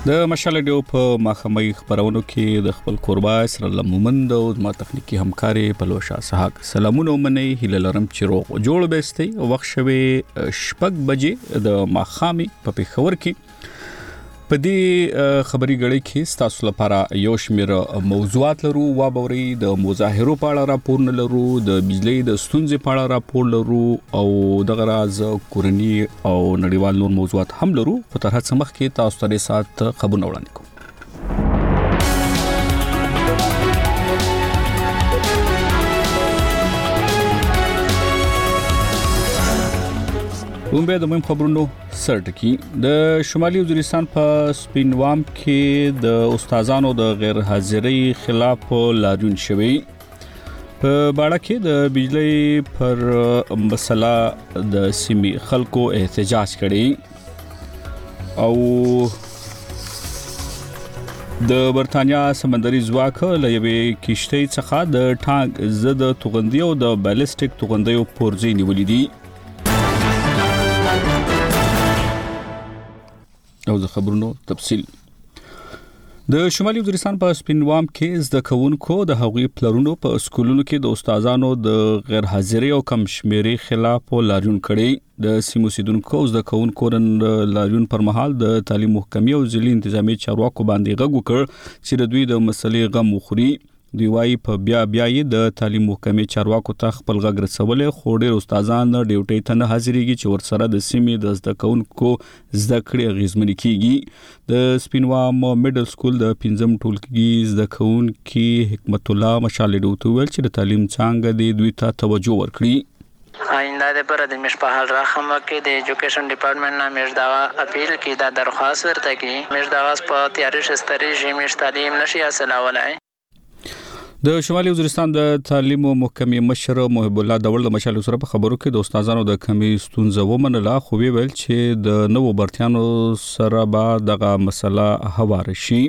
د مشال ډیو په مخامخ خبرونو کې د خپل قربا سره لمومند او ما تخنیکی همکاري پلوشا صحاق سلامونه منی هله لرم چې روغ جوړ بهستي وخت شوي شپږ بجې د ماخامي په پیښور کې په دې خبري غړي کې تاسو لپاره یو شمیر موضوعات لرو وا بوري د مظاهرو په اړه راپور نه لرو د بجلی د ستونزې په اړه راپور لرو او د غراز کورنی او نړیوال نور موضوعات هم لرو په تر هڅه مخ کې تاسو ته سات خبرونه وړاندې کوم اومبه د مهم خبرونو سرټکی د شمالي وزیرستان په سپینوام کې د استادانو د غیر حاضرۍ خلاف لاریون شوی په باړه کې د بجلی پر مسله د سیمې خلکو احتجاج کړي او د برتانیا سمندري ځواک له یوې کشتۍ څخه د ټانک ضد توغندي او د بالستیک توغندیو پورځي نیولې دي او د خبرونو تفصیل د شمالي وزیرستان په سپینوام کې زده کوونکو د هغوی پلرونو په سکولونو کې د استادانو د غیر حاضرۍ او کم شمیري خلاف لاریون کړي د سیمو سیدونکو زده کوونکو لاریون پر مهال د تعلیم محکمې او ځلي انتظامی چارواکو باندې غږ وکړ چې د دوی د مسلې غم وخوري دوی وايي په بیا د تعلیم محکمې چارواکو ته خپل غږ رسولې خو ډېر استادان ډیوټي ته نه حاضرېږي چې ورسره د سیمې د زده کوونکو زده کړې اغیزمنې کیږي د سپینوام میډل سکول د پنځم ټولګي زده کوونکي حکمت الله مشال ډیو ویل چې د تعلیم څنګه د دوی ته توجه ورکړي آینده د پر د مش په حال راخمه کې د ایجوکیشن ډپارټمنټ نه مش دا اپیل کې دا درخواست ورته کې مش دا واس په تیاری شستري جمیش تعلیم نشي حاصلولای د شمالي وزیرستان د تعلیم او محکمې مشر محب الله دول د مشال سره په خبرو کې د استادانو د کمی ستونزه ومنله خو ویل چې د نوو برتیانو سره به دغه مسله هوار شي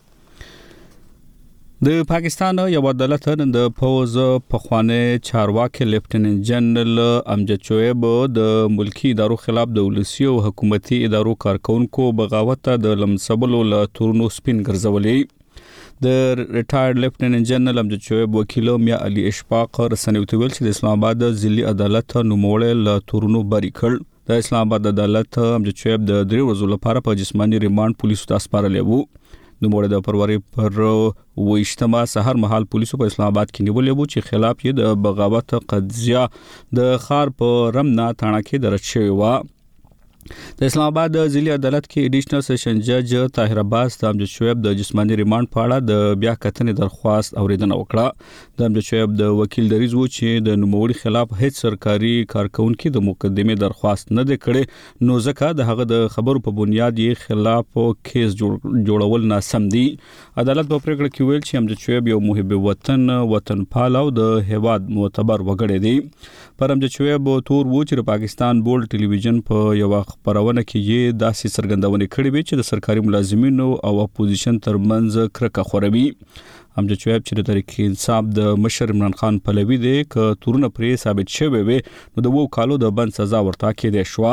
د پاکستان یو عدالت د فوز پخوانی چارواکي لیفټیننټ جنرال امجد شعیب د ملکی ادارو خلاف د ولسی او حکومتي ادارو کارکونکو بغاوت د لمسبلو له تورنو سپین ګرځولې د ریټایرډ لیفټیننټ جنرال امجد شعیب وکیل میا علي اشفاق رسنیو ته ویل چې د اسلام آباد ضلعي عدالت نوموړی له تورنو بری کړ د اسلام آباد عدالت امجد شعیب د 3 ورځې لپاره په جسماني ریماند پولیسو ته سپارلی وو نوموړی د فروری پر 28 سحر مهال پولیسو په اسلام آباد کې نیولې وو چې خلاف یې د بغاوت قضیه د خار په رمنا تھانه کې درج شوی و د اسلام آباد ضلعي عدالت کې ایډیشنل سیشن جج طاهر عباس د امجد شعیب د جسماني ریماند په اړه د بیا کتنې درخواست اوریدنه وکړه د امجد شعیب د وکیل دریځ وو چې د نوموړي خلاف هیڅ سرکاري کارکونکو د مقدمې درخواست نه دی کړی نو ځکه د هغه د خبرو په بنیاد یې خلاف کیس جوړول ناسم دي عدالت په پریکړه کې ویل چې امجد شعیب یو محب وطن پال او د هیواد معتبر وګړی دی پر امجد شعیب تور وو چې پاکستان بولډ ټلویزیون په یو خبرونه کې یې داسې څرګندونه کړې وي چې د سرکاري ملازمینو او اپوزیشن ترمنځ کرکه خوروي امجد شعیب چې د تحریک انصاف د مشر عمران خان پلوي دی ک تورونه پرې ثابت شوی وي نو د 2 کالو د بند سزا ورته کېده شو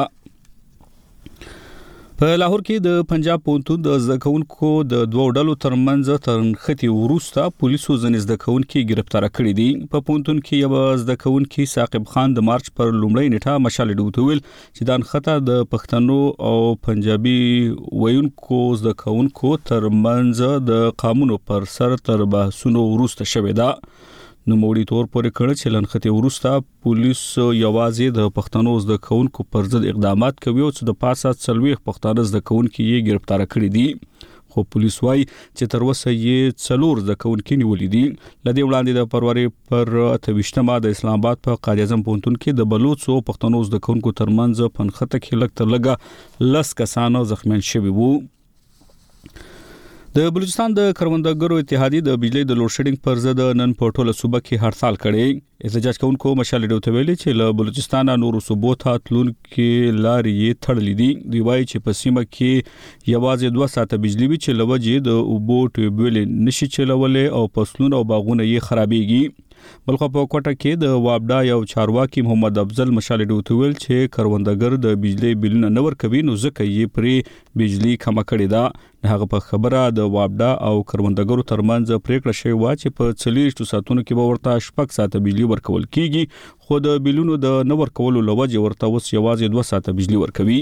په لاهور کې د پنجاب پونتون د زکونکو د 2 ډلو ترمنځ ترنختی وروسته پولیسو ځنې زکونکو گرفتار کړي دي په پونتون کې یو زکونکو ثاقب خان د مارچ پر لومړۍ نیټه مشال ډوتویل چې د انخته د پښتنو او پنجابي ویونکو زکونکو ترمنځ د قانونو پر سر تر بحثونو وروسته شوې ده نو موړي تور پورې کړ چې لنخته ورسته پولیس یوازې د پښتنو زده کوونکو پر ضد اقدامات کوي او د پاسه څلويخ پښتانه زده کوونکو یې گرفتار کړي دي خو پولیس وايي چې تر اوسه یې 4 زده کوونکو نیولې دي لدې وړاندې د فروری پر 28 د اسلام آباد په قائد اعظم پونتون کې د بلوچو پښتنو زده کوونکو ترمنځ پنخته کې لګ تر لګه 10 کسانو زخمیان شوي وو د بلوچستان د کروندګرو اتحادیه د بجلی د لوډ شیډینګ پر ضد نن په ټوله صوبه کې هړتال کړي احتجاج کوونکو مشال ډیو ته ویلي چې له بلوچستان نورو صوبو ته تلون کې لارې تړلې دي دی وايي چې په سیمه کې یوازې 2 ساعته بجلی وي چې لوجې د اوبو ټیوبویل نشي چلولې او فصلونه او باغونه یې خرابېږي بلخو په کوټه کې د وابډا یو چارواکي محمد افضل مشال ډیو ویل چې کروندګر د بجلی بلونه نه ورکوي نو ځکه یې پرې بجلی کم کړې ده. هغه په خبره د وابډا او کروندګرو ترمنځ پریکړه شوې و چې په 40 ساعتونو کې به ورته 6 ساعته بجلی ورکول کیږي خو د بلونو د نه ورکولو لوجه ورته اوس یوازې 2 ساعته بجلی ورکوي.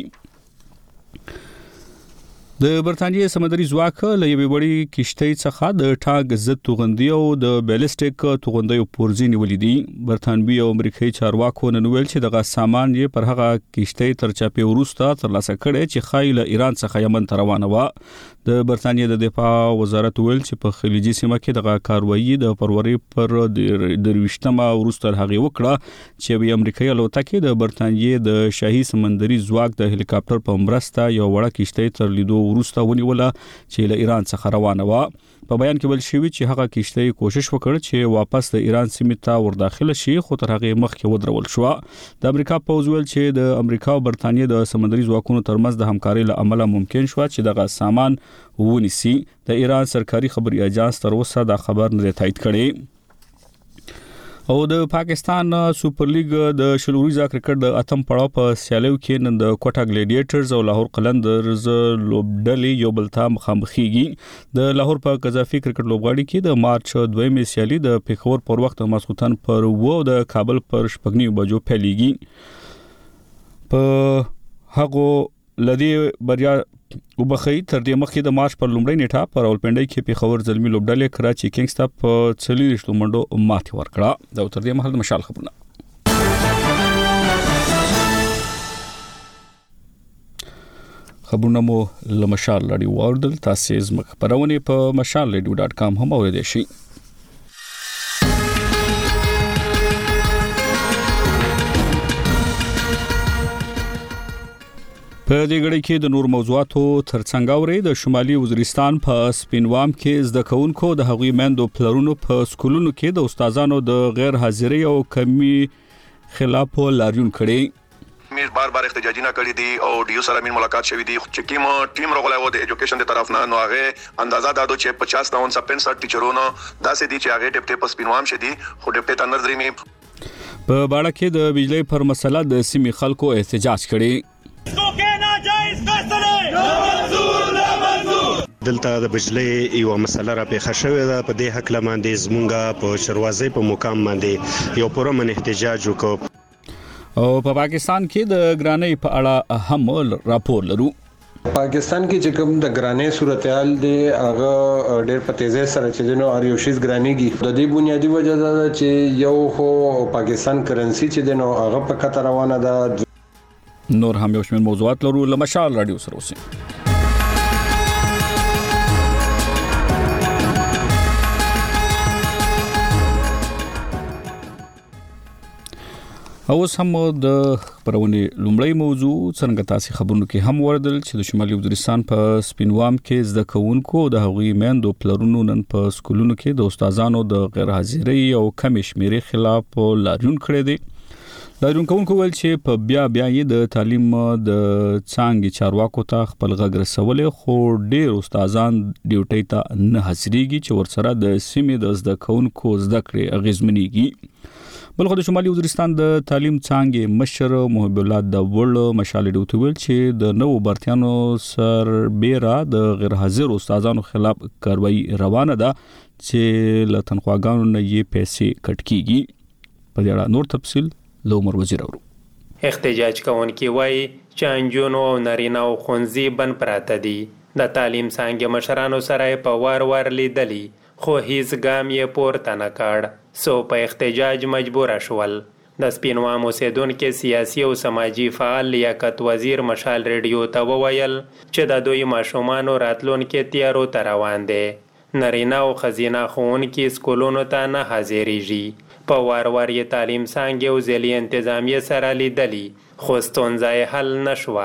د برتانیې سمندري ځواک له یوې وړې کشتۍ څخه د ټاګ ضد توغندي او د بیلسټیک توغندیو پورځي نیولې دي. برتانوي او امریکایي چارواکو نن ویل چې دغه سامان یې پر هغه کشتۍ تر چاپې وروسته ترلاسه کړي چې خایل ایران څخه یمن ته روانه و. د برتانیې د دفاع وزارت ویل چې په خلیجي سیمه کې دغه کاروایی د فروری پر 23مه وروسته هغه وکړه چې د امریکایي الوتکې د برتانیې د شاهي سمندري ځواک د هلیکاپټر په مرسته یو وړه کشتۍ تر لیدو وروسته ونیوله چې له ایران څخه روانه و. په بیان کې ویل شوی چې هغه کشتۍ کوشش وکړ چې واپس د ایران سیمې ته ورداخله شي خو تر هغه مخکې ودرول شو. د امریکا پوز ویل چې د امریکا او برتانیې د سمندري ځواکونو ترمنځ د همکارۍ له امله ممکن شو چې دغه سامان ونیسي. د ایران سرکاري خبري اژانس تر اوسه دا خبر نه تایید کړي. او د پاکستان سپر لیګ د شلوريزه کرکټ د اتم پړاو په سیالیو کې نن د کوټا ګلیډیټرز او لاهور قلندرز لوبډلې یو بل ته مخامخېږي. د لاهور په قذافي کرکټ لوبغاړي کې د مارچ 2 سیالي د پیښور پر وخت ماسخوتن پر و د کابل پر شپږنی بجو پیلېږي. په هغه لدی بریا وبخې تر دې مخکې د مارچ پر لومړۍ نیټه پر راولپنډۍ کې پیښور زلمی لوبډلې کراچي کینګز ته په 40 منډو ماتې ورکړه. دا تر دې مهال د مشال خبرونه. خبرونه مو له مشال لړۍ واردل. تاسو زموږ خبرونه په mashalradio.com هم اوریدئ شئ. په دې غړي کې د نور موضوعاتو ترڅنګ اوري د شمالي وزیرستان په سپینوام کې زده کوونکو د هغوی مندو پلرونو په سکولونو کې د استادانو د غیر حاضرۍ او کمی خلاف لاریون کړي. میر بار احتجاجونه کړي دي او ډیو سره مين ملاقات شوی دی چې کوم ټیم راغلی و د ایجوکیشن د طرف نه نو هغه اندازا دادو چې 50-65 ټیچرونو داسې دي چې هغه ډیپټي په سپینوام شدي خو ډیپټي تنر درې می په باړه کې د بجلی پر مسله د سیمې خلکو احتجاج کړي. دلته د بجلی یو مسله را پیښه شوې ده. په دې حق لمانځي زمونږه په شروازي په مقام باندې یو پرمن احتجاج وکړ. او په پاکستان کې د ګرانۍ په اړه اهم راپور لرو. پاکستان کې چې کوم د ګرانۍ صورتحال دی هغه ډېر په تیزی سره چې دنو ار یو شیز ګرانېږي. د دې بنیادی وجه ده چې یو خو پاکستان کرنسي چې دنو هغه په خطر روانه ده. نور هم یو شمېر موضوعات لرو. له مشال رادیو سره اوسئ. اوس هم د خبرونې لومړی موضوع څنګه تاسو خبرونو کې هم وردل چې د شمالي وزیرستان په سپینوام کې زده کوونکو د هغوی مندو پلرونو نن په سکولونو کې د استادانو د غیر حاضرۍ او کم شمیرې خلاف لاریون کړی دی. لاریون کوونکو ویل چې په بیا یې د تعلیم د څانګې چارواکو ته خپل غږ رسولې خو ډېر استادان ډیوټي ته نه حاضرېږي چې ورسره د سیمې د زده کوونکو زده کړې اغیزمنېږي. بلخو د شمالي وزیرستان د تعلیم څانګې مشر محب الله داوړ مشال ډیو ویل چې د نوو برتیانو سر بیره د غیر حاضر استادانو خلاف کاروایی روانه ده چې له تنخواګانو نه یې پیسې کټ کیږي. په دې اړه نور تفصیل له عمر وزیر اورو. احتجاج کوونکي وایي چې انجونو او نارینه او خونځي بن پراته دي. د تعلیم څانګې مشرانو سره په وار لیدلی خو هیڅ ګام یې پورته نه کړ. سو په احتجاج مجبور شول. د سپینوام اوسیدونکو سیاسي او سماجی فعال لیاقت وزیر مشال ریډیو ته وویل چې د دوی ماشومان راتلونکو تیارو ته روان دي. نارینه او خزینه ښوونکي سکولونو ته نه حاضرېږي. په وار یې تعلیم څانګې او ځلې انتظامیه سره لیدلی خو ستونزه حل نشوه.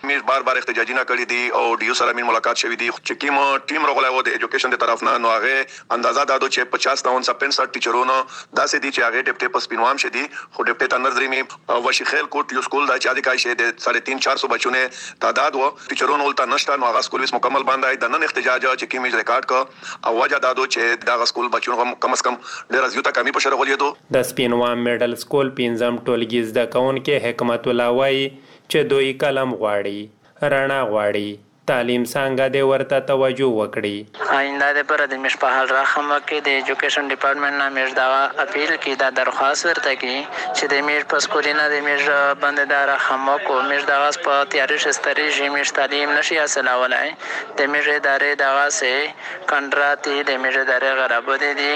مې بار بار احتجاجي نه کړی دي او ډیو سره مې ملاقات شوی دی چې کوم ټیم راغلی و د ایجوکیشن د طرف نه نو هغه اندازا دادو چې 50,965 ټیچرونو داسې دي چې هغه ډیپټي په سپینوام شدي خو ډیپټي تنر درې مې وشیخیل کوټ یو سکول د چا د کای شه د 350 بچونه تعداد و ټیچرونو ولته نشته نو هغه سکول وس مکمل باندې د نن احتجاج چې کوم ریکارډ کو او وجه دادو چې دا سکول بچونو کم از کم ډیر زیاته کمی په شرغولې دو د سپینوام میډل سکول پنځم ټولګي زده کوونکي حکمت الله وایي چې دوی قلم غواړي رڼا غواړي تعلیم څنګه د ورته توجه وکړي آینده د پر د مش په حال راخم کې د ایجوکیشن ډپارټمنټ نه مش دا اپیل کی دا درخواست ورته کی چې د مش په سکولینه د مش بنددار خمو کو مش دا واس په تیاری شستري مش تعلیم نشي حاصل ولای د مش ادارې دا واسه کنټراتی د مش ادارې غرابو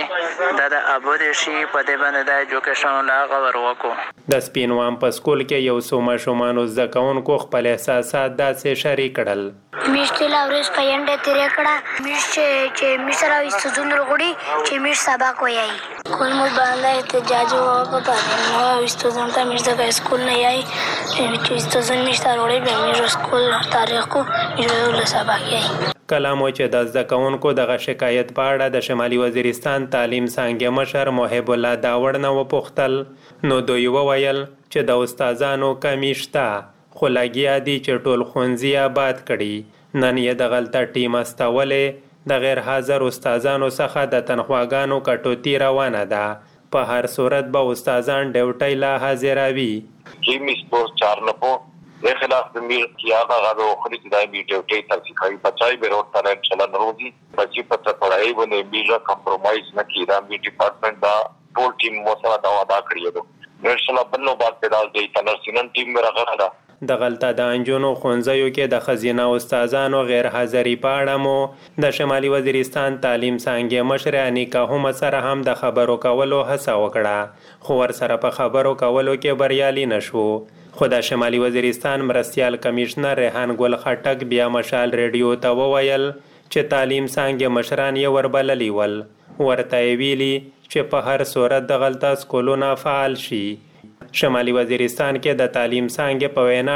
دي دا د ابو د شي په د باندې د ایجوکیشن لا غور وکړو د سپینوام په سکول کې یو څو ماشومان زده کوونکو خپل احساسات داسې شریک کړل میشته لاورس پینډه تیرې کړه میشته چې میسره استودون وروړي چې میش سبق وایي کول مو باندې احتجاج وکړ نو استودون ته میش د سکول نه یای چې استودون میشته وروړي به میش سکول تاریخ کو میش له سبق یای کلامو چې د زده کوونکو دغه شکایت په اړه د شمالي وزیرستان تعلیم څانګې مشر محب الله داوړ نه وپوښتل نو دوی وویل چې د استادانو کمی شته خو لګیا دي چې ټول ښوونځي آباد کړي نن یې د غلطه ټیم استولې د غیر حاضر استادانو څخه د تنخواګانو کټوتي روانه ده په هر صورت به استادان ډیوټۍ لا حاضروي ټیم سپورت 4 نه په د خلاف د میر کیا غاغو خري چې دای می ډیوټۍ ترسیخای بچای به روټ تل ان شاء الله نروزي بچي په پړای باندې میرا کمپرمایز نه کیدا می ډپارټمنټ دا ټول ټیم مو سره دا وعده کړی دی ان شاء الله بلنو بعد پیدا دی تنر سینن ټیم میرا غره د غلطه د انجونو ښوونځیو کې د ښځینه استادانو غیر حاضري په اړه مو د شمالي وزیرستان تعلیم څانګې مشر انیکا هم سره هم د خبرو کولو هڅه وکړه خو ورسره په خبرو کولو کې بریالي نشو خو د شمالي وزیرستان مرستیال کمیشنر ریحان ګل خټک بیا مشال ریډیو ته وویل چې تعلیم څانګې مشران یې وربللي ول ورته یې ویلي چې په هر صورت د غلطه سکولونه فعال شي شمالي وزیرستان کې د تعلیم څانګې په وینا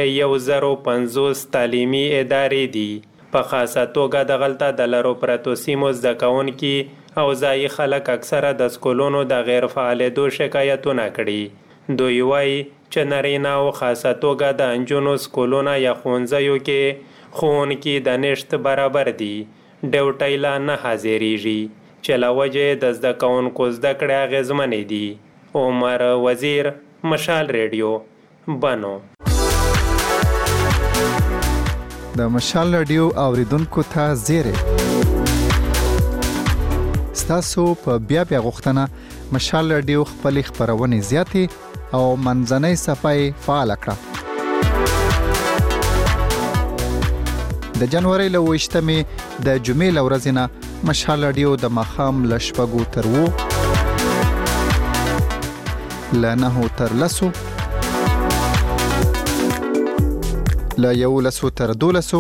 ټولې 150 تعلیمي ادارې دي په خاصه توګه د غلطه د لرو پرتو سیمو زده کوونکي او ځایي خلک اکثره د سکولونو د غیر فعالېدو شکایتونه کړي دوی وایي چې نارینه او خاصه توګه د انجونو سکولونه یا ښوونځیو کې ښوونکي د نشت برابر دي ډیوټۍ لا نه حاضریږي چې له وجې د زده کوونکو زده کړې اغېزمنې دي عمر وزیر مشال ریډیو بنو د مشال ریډیو اوریدونکو ته زیره ستاسو په بیا غوښتنه مشال ریډیو خپل خبرونه زیاتې او منځنۍ صفای فعال کړه د جنوري له 28مې د جمعې لورځ نه مشال ریډیو د مخام لشپګو تر وو لانه تر لسو لا یو لسو تر دولسو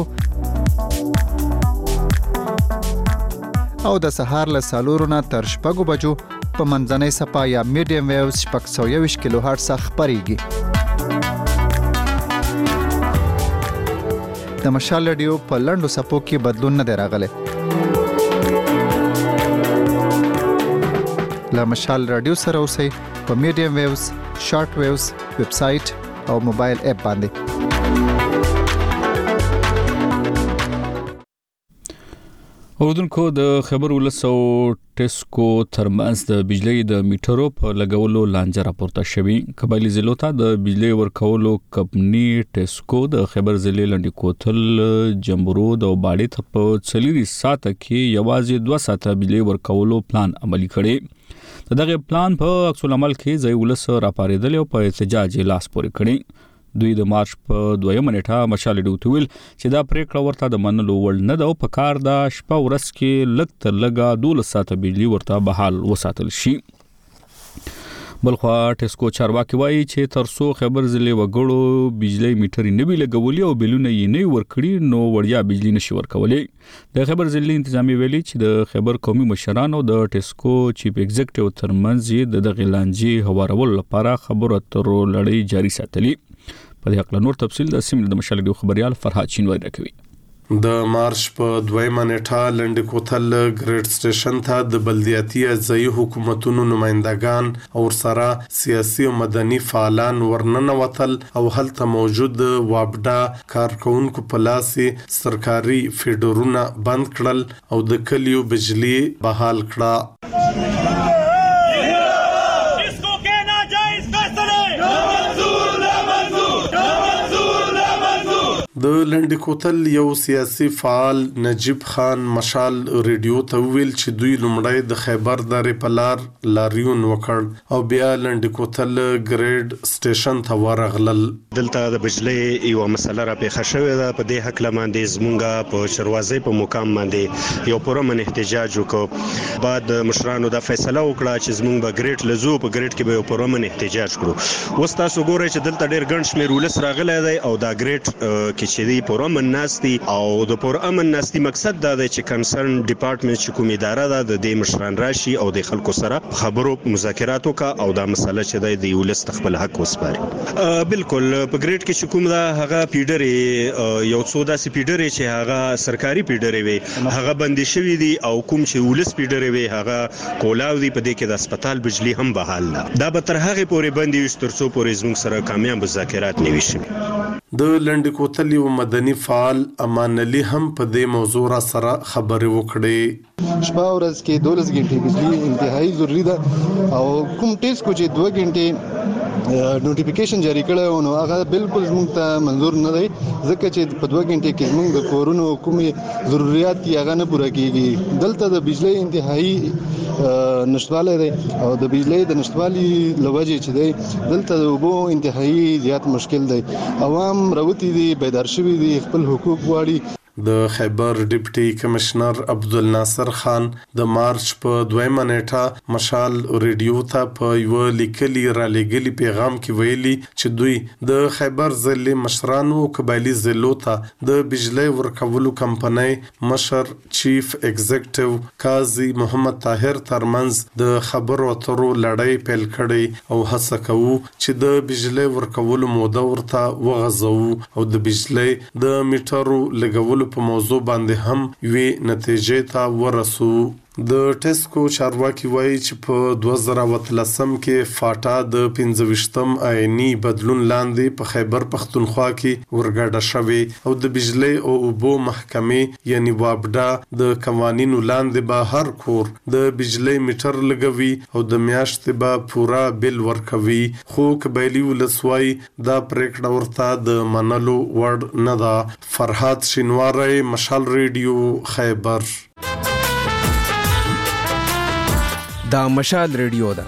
او د سهار له سالورونه تر شپږو بجو په منځنۍ صفا یا میډیم ویوز 620 کیلو هرتز خبريږي د مشال ریډیو په لندو صفو کې بدلون نه راغلی لا مشال ریډیو سره اوسئ په میډیم ویوز شارټ ویوز ویب سټ او موبایل اپ باندې اوردونکو د خبر ولسو ټیسکو ترمنځ د بجلی د میټرو په لګولو لانجه راپورته شوی قبایلی ضلعو ته د بجلی ورکولو کمپنی ټیسکو د خبر ضلع لنډی کوتل جمبرود او باډي ته په 4 ساعت کې یوازې 2 ساعت بجلی ورکولو پلان عملی کړي دغه پلان په عکس العمل کې ځای ولس راپاریدل او په احتجاج لاس پورې کړي دوی د مارچ په 2 نیټه مشال ډوتویل چې دا پریکړه ورته د منلو وړ نه ده او په کار د شپه ورځ کې لږ تر لږه 12 ساعت بجلی ورته بحال وساتل شي بلخوا ټیسکو چارواکي وایي چې ترسو خبر ضلع وګړو بجلی میټر نه وی لګولي او بلونه یې نه ورکړي نو وړیا بجلی نشي ورکولي د خبر ضلع انتظامی ویلي چې د خبر قومي مشرانو د ټیسکو چیف ایگزیکټیو ترمنځ د غلانجي هوارول لپاره خبرو اترو لړۍ جاري ساتلي په دې اړه نور تفصیل د سیمې د مشال ریډیو خبريال فرهاد شینواری راکوي. د مارچ په 2 نیټه لنډ کوتل ګریډ سټیشن ته د بلدیاتي ځای حکومتونو نمائندگان او سره سیاسي او مدني فعالان ورننه وتل او هلته موجود وابډا کارکونکو په لاس سرکاري فیډرونه بند کړل او د کلیو بجلی بحال کړه. د لنډ کوتل یو سیاسي فعال نجیب خان مشال ریډیو ته ویل چې دوی لومړی د خیبر درې په لار لاریون وکړ او بیا لنډ کوتل ګریډ سټیشن ته ورغلل. دلته د بجلی یو مسله را پیښه شوې ده. په دې حق لمانده زمونږه په شروازې په مقام باندې یو پرمن احتجاج وکړ. بعد مشرانو دا فیصله وکړه چې زمونږ به ګریډ لزو په ګریډ کې به یو پرمن احتجاج کړو. اوس تاسو ګورئ چې دلته ډېر ګڼ شمېر ولس راغلی دی او دا ګریډ چې دی پرامن ناستي او د پرامن ناستي مقصد دا دی چې کنسرن ډپارټمنټ چې کوم اداره ده د دې مشران راشي او د خلکو سره خبرو مذاکرات وکړي او دا مسله چې دی ولس خپل حق وسپاري. بالکل په ګریډ کې چې کوم دا هغه پیډرې یو څو داسې پیډرې چې هغه سرکاري پیډرې وي هغه بندي شوی دي او کوم چې ولس پیډرې وي هغه کولاو دي. په دې کې د هسپتال بجلی هم بحال ده. دا به تر هغه پورې بندي وي تر څو پورې زموږ سره کامیاب مذاکرات نه وي شوي. د لنډ کوتل یو مدني فعال امان علي هم په دې موضوع را سره خبرې وکړې. شپه ورځ کې 12 غنټې بجلی انتهایی ضروری ده او کوم ټیسټ کو چې 2 غنټې نوټیفیکیشن جاری کړو نو هغه بالکل موږ ته منظور نه دی ځکه چې په 2 غنټې کې موږ د کورونو کومې ضرورت یې هغه نه پوره کیږي. دلته د بجلی انتهایی نشټواله دی او د بجلی د نشټوالي لوجه چې دی دلته د اوبو انتهایی زیات مشکل دی. عوام راوتی دي بیدار شوي دي خپل حقوق غواړي. د خیبر ډیپټي کمشنر عبدالناصر خان د مارچ په 2 نیټه مشال ریډیو ته په یو لیکلي را لګلي پیغام کې ویلي چې دوی د خیبر ضلع مشرانو قبایلی ضلعو ته د بجلی ورکولو کمپنۍ مشر چیف ایگزیکټیو قاضي محمد طاهر ترمنځ د خبرو اترو لړۍ پیل کړي او هڅه کوو چې د بجلی ورکولو موده ورته وغځو او د بجلی د میټرو لګولو په موضوع باندې هم وی نتیجې ته ورسو. د ټیسکو چارواکي وایي چې په 2013 کې فاټا د 25م آئینی بدلون لاندې په خیبر پختونخوا کې ورګډه شوې او د بجلی او اوبو محکمې یعنی وابډا د قوانینو لاندې به هر کور د بجلی میټر لګوي او د میاشتې به پورا بل ورکوي. خو قبایلی ولسوای دا پریکړه ورته د منلو وړ نه ده. فرهاد شینواری مشال ریډیو خیبر. دا مشال ریډیو ده.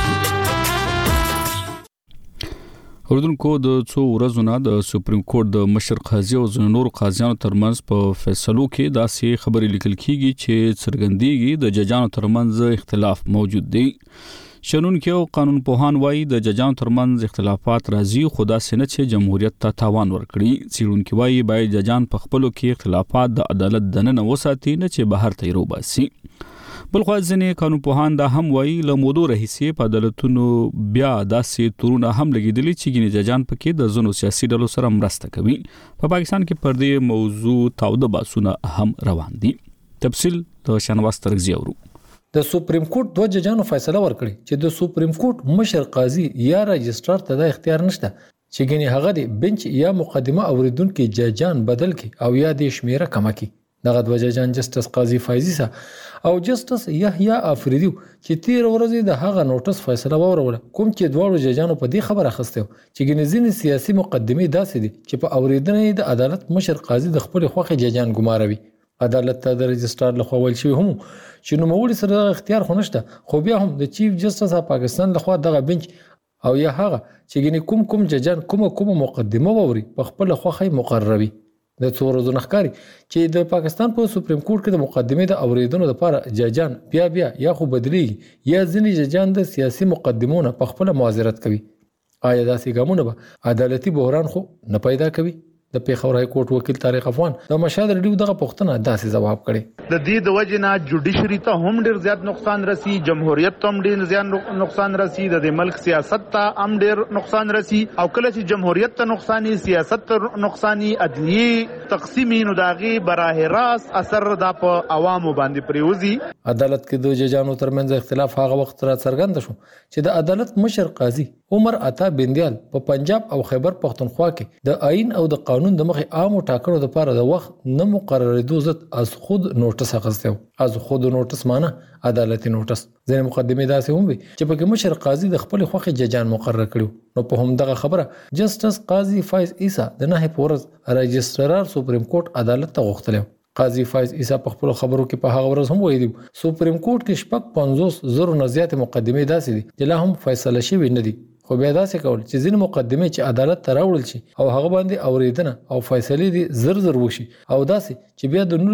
اوردونکو د څو ورځو نه د سپریم کورټ د مشر قاضي او نور قاضیانو ترمنځ په فیصلو کې داسې خبرې لیکل کیږي چې څرګندېږي د ججانو ترمنځ اختلاف موجود دی. شنونکو او قانون پوهان وایي د ججانو ترمنځ اختلافات راځي خو داسې نه چې جمهوریت ته تاوان ورکړي. څېړونکي وایي باید ججان په خپلو کې اختلافات د عدالت دننه وساتي نه چې بهر ته یې روباسي. بلخو ځینې قانون پوهان دا هم وایي له مودو راهیسې په عدالتونو بیا داسې تورونه هم لګېدلي چې ګینې ججان پکې د ځینو سیاسي ډلو سره مرسته کوي. په پاکستان کې پر دې موضوع تاوده بحثونه هم روان دي. تفصیل د شنواز ترغزي اورو. د سپریم کورټ 2 ججانو فیصله ورکړي چې د سپریم کورټ مشر قاضي یا رجسترار ته د اختیار نشته چې ګینې هغه د بنچ یا مقدمه اوریدونکو ججان بدل کړي او یا د شمیره کم کړي. دغه 2 ججان جسټس قاضي فایزي او جسټس یحیی افریدی چې 13 ورځې د هغه نوټس فیصله وروړه کوم چې دوه ججانو په دې خبره اخسته چې ګنزین سیاسي مقدمه داسې دي چې په اوریدنې د عدالت مشر قاضي د خپل خوخه ججان ګماروي. عدالت ته د رجسترار لخوا ویل شوی هم چې نو موړي سره اختیار خو نشته خو بیا هم د چیف جسټس اف پاکستان لخوا دغه بنچ او یا هغه چې ګنې کوم ججان کوم مقدمه ووري په خپل خوخه مقرروي. د څو ورځو نخکاری چې د پاکستان په سپریم کورټ کې د مقدمې د اوریدونو لپاره ججان بیا یا خو بدلیږي یا ځینې ججان د سیاسي مقدمونو په خپل معذرت کوي. آیا داسې ګامونه به عدالتي بحران خو نه پیدا کوي؟ د پیښور های کورټ وکیل طارق افغان د مشهد ریډیو دغه پوښتنه داسې جواب کړي. د دې د وجې نه جوډیشري ته هم ډیر زیات نقصان رسی، جمهوریت ته هم ډیر زیات نقصان رسی، د ملک سیاست ته هم ډیر نقصان رسی، او کله چې جمهوریت ته نقصانی، سیاست ته نقصانی، عدلیه تقسیمي نو داغي براه راست اثر د په عوامو باندې پریوزي. عدالت کې د ججانو ترمنځ اختلاف هغه وخت را څرګند شو چې د عدالت مشر قاضي عمر عطا بندیال په پنجاب او خیبر پختونخوا کې د آئین او د قانون د مخې عامو ټاکنو لپاره د وخت نه مقررېدو ضد از خود نوټس اخیستی و. از خود نوټس معنی عدالتي نوټس. ځینې مقدمې داسې هم وي چې پکې مشر قاضي د خپل خوښې ججان مقرر کړي. نو په همدغه خبره جسټس قاضي فایز عیسی د نهې په ورځ رجسټرار سپریم کورټ عدالت ته غوښتلی. قاضي فایز عیسی په خپل خبرو کې په هغه ورځ هم ویلي سپریم کورټ کې شپږ 50,000 نه زیاتې مقدمې داسې دي چې لا هم فیصله شوې نه دي. خو بیا داسې کول چې ځینې مقدمې چې عدالت ته راوړل شي او هغه باندې اوریدنه او فیصلې دي زر وشي، او داسې چې بیا د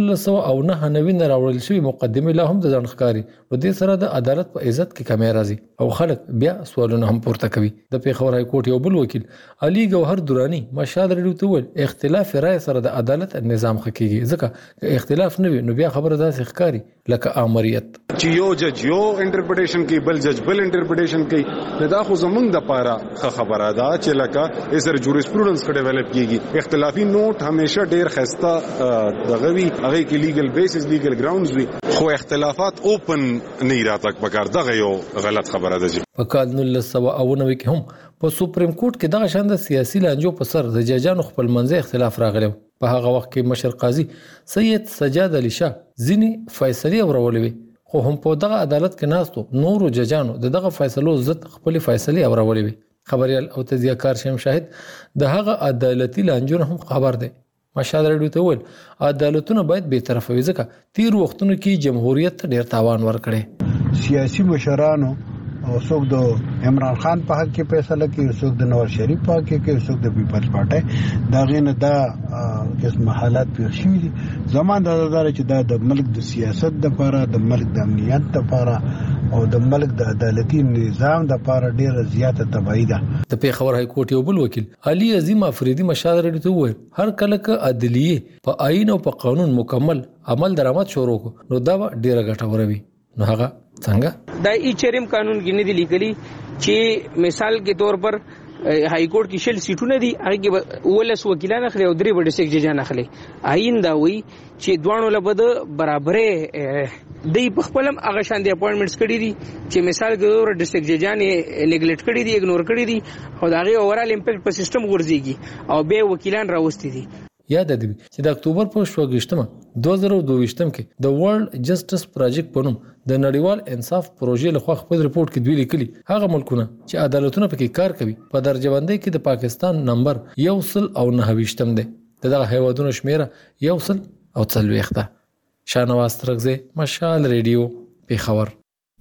1999 نه راوړل شوی مقدمې لا هم د ځان ښکاري، نو دې سره د عدالت په عزت کې کمی راځي او خلک بیا سوالونه هم پورته کوي. د پیښور های کورټ یو بل وکیل علي ګوهر درانی مشهد ریډیو ته وویل اختلاف رائے سره د عدالت نظام ښه کیږي، ځکه که اختلاف نه وي نو بیا خبره داسې ښکاري لکه امریت چې یو جج یو انټرپریټیشن کوي، بل جج بل انټرپریټیشن کوي. دا خو زمونږ د پاره خبره ده چې لکه اسر جوریسپروډنس کې ډیولپ کیږي. اختلافي نوٹ همیشه ډیر خسته دغه وی، هغه کې لیګل بیسس لیګل ګراوندز وی، خو اختلافات اوپن نه راتک پکار. دغه یو غلط خبره ده. په کال 1999 کې هم په سپریم کورټ کې دغه شاند سیاسي لانجو په سر د ججانو خپل منځي اختلاف راغلی. په هغه وخت کې مشر قاضي سید سجاد علي شاه ځینې فیصلې اورولې وي، خو هم په دغه عدالت کې ناستو نورو ججانو دغه فیصلو ضد خپل فیصلې اورولې وي. خبريال او تجزیه‌کار شیم شاهد د هغه عدالتي لانجو هم خبر دی. مشهد ریډیو ته ویل عدالتونه باید به طرفه وي، ځکه تیر وختونو کې جمهوریت ډیر تاوان ورکړي. سیاسي مشرانو او څوک د عمران خان په حق کې فیصله کوي، څوک د نواز شریف په حق کې کوي، څوک د پیپلز پارټي. دا غینه دا قسم حالات پیښ شوي دي. زموږ د نظر چې دا د ملک د سیاست د لپاره، د ملک د امنیت لپاره او د ملک د عدالتي نظام لپاره ډیره زیاته تبعیض ده. د پیښور های کورټ یو بل وکیل علي عظیم افریدي مشهد ریډیو ته وویل هر کله که عدلیه په آئین او په قانون مکمل عمل درآمد شروع نو دا ډیره ګټوره وي. نو هغه څنګه دا ایچرم قانون کې نه دی لیکلي چې مثال کے طور پر های کورټ کې شل سیټونه دي، هغه کې ولس وکیلان اخلي او درې وړ سیک ججان اخلي. آئین دا وی چې دوانو لبد برابرې دی په خپلم هغه شان دي اپوینټمنټس کړي دي چې مثال کې طور ډیسټریکټ ججان نیګلیکټ کړي دي، اګنور کړي دي، او دا غي اورال امپیکټ په سیستم ورځيږي او به وکیلان راوستي دي. یاد دی چې د اکتوبر په 28 2022 کې د ورلد جسټس پروجیکټ په نوم د نړیوال انصاف پروژې لخوا خپل رپورت کې دوی لیکلي هغه ملکونه چې عدالتونه پکې کار کوي په درجه بندۍ کې د پاکستان نمبر 129 دی. دغه هیوادونو شمیره 140 ده. شاهنواز ترغزی مشال ریډیو پیښور.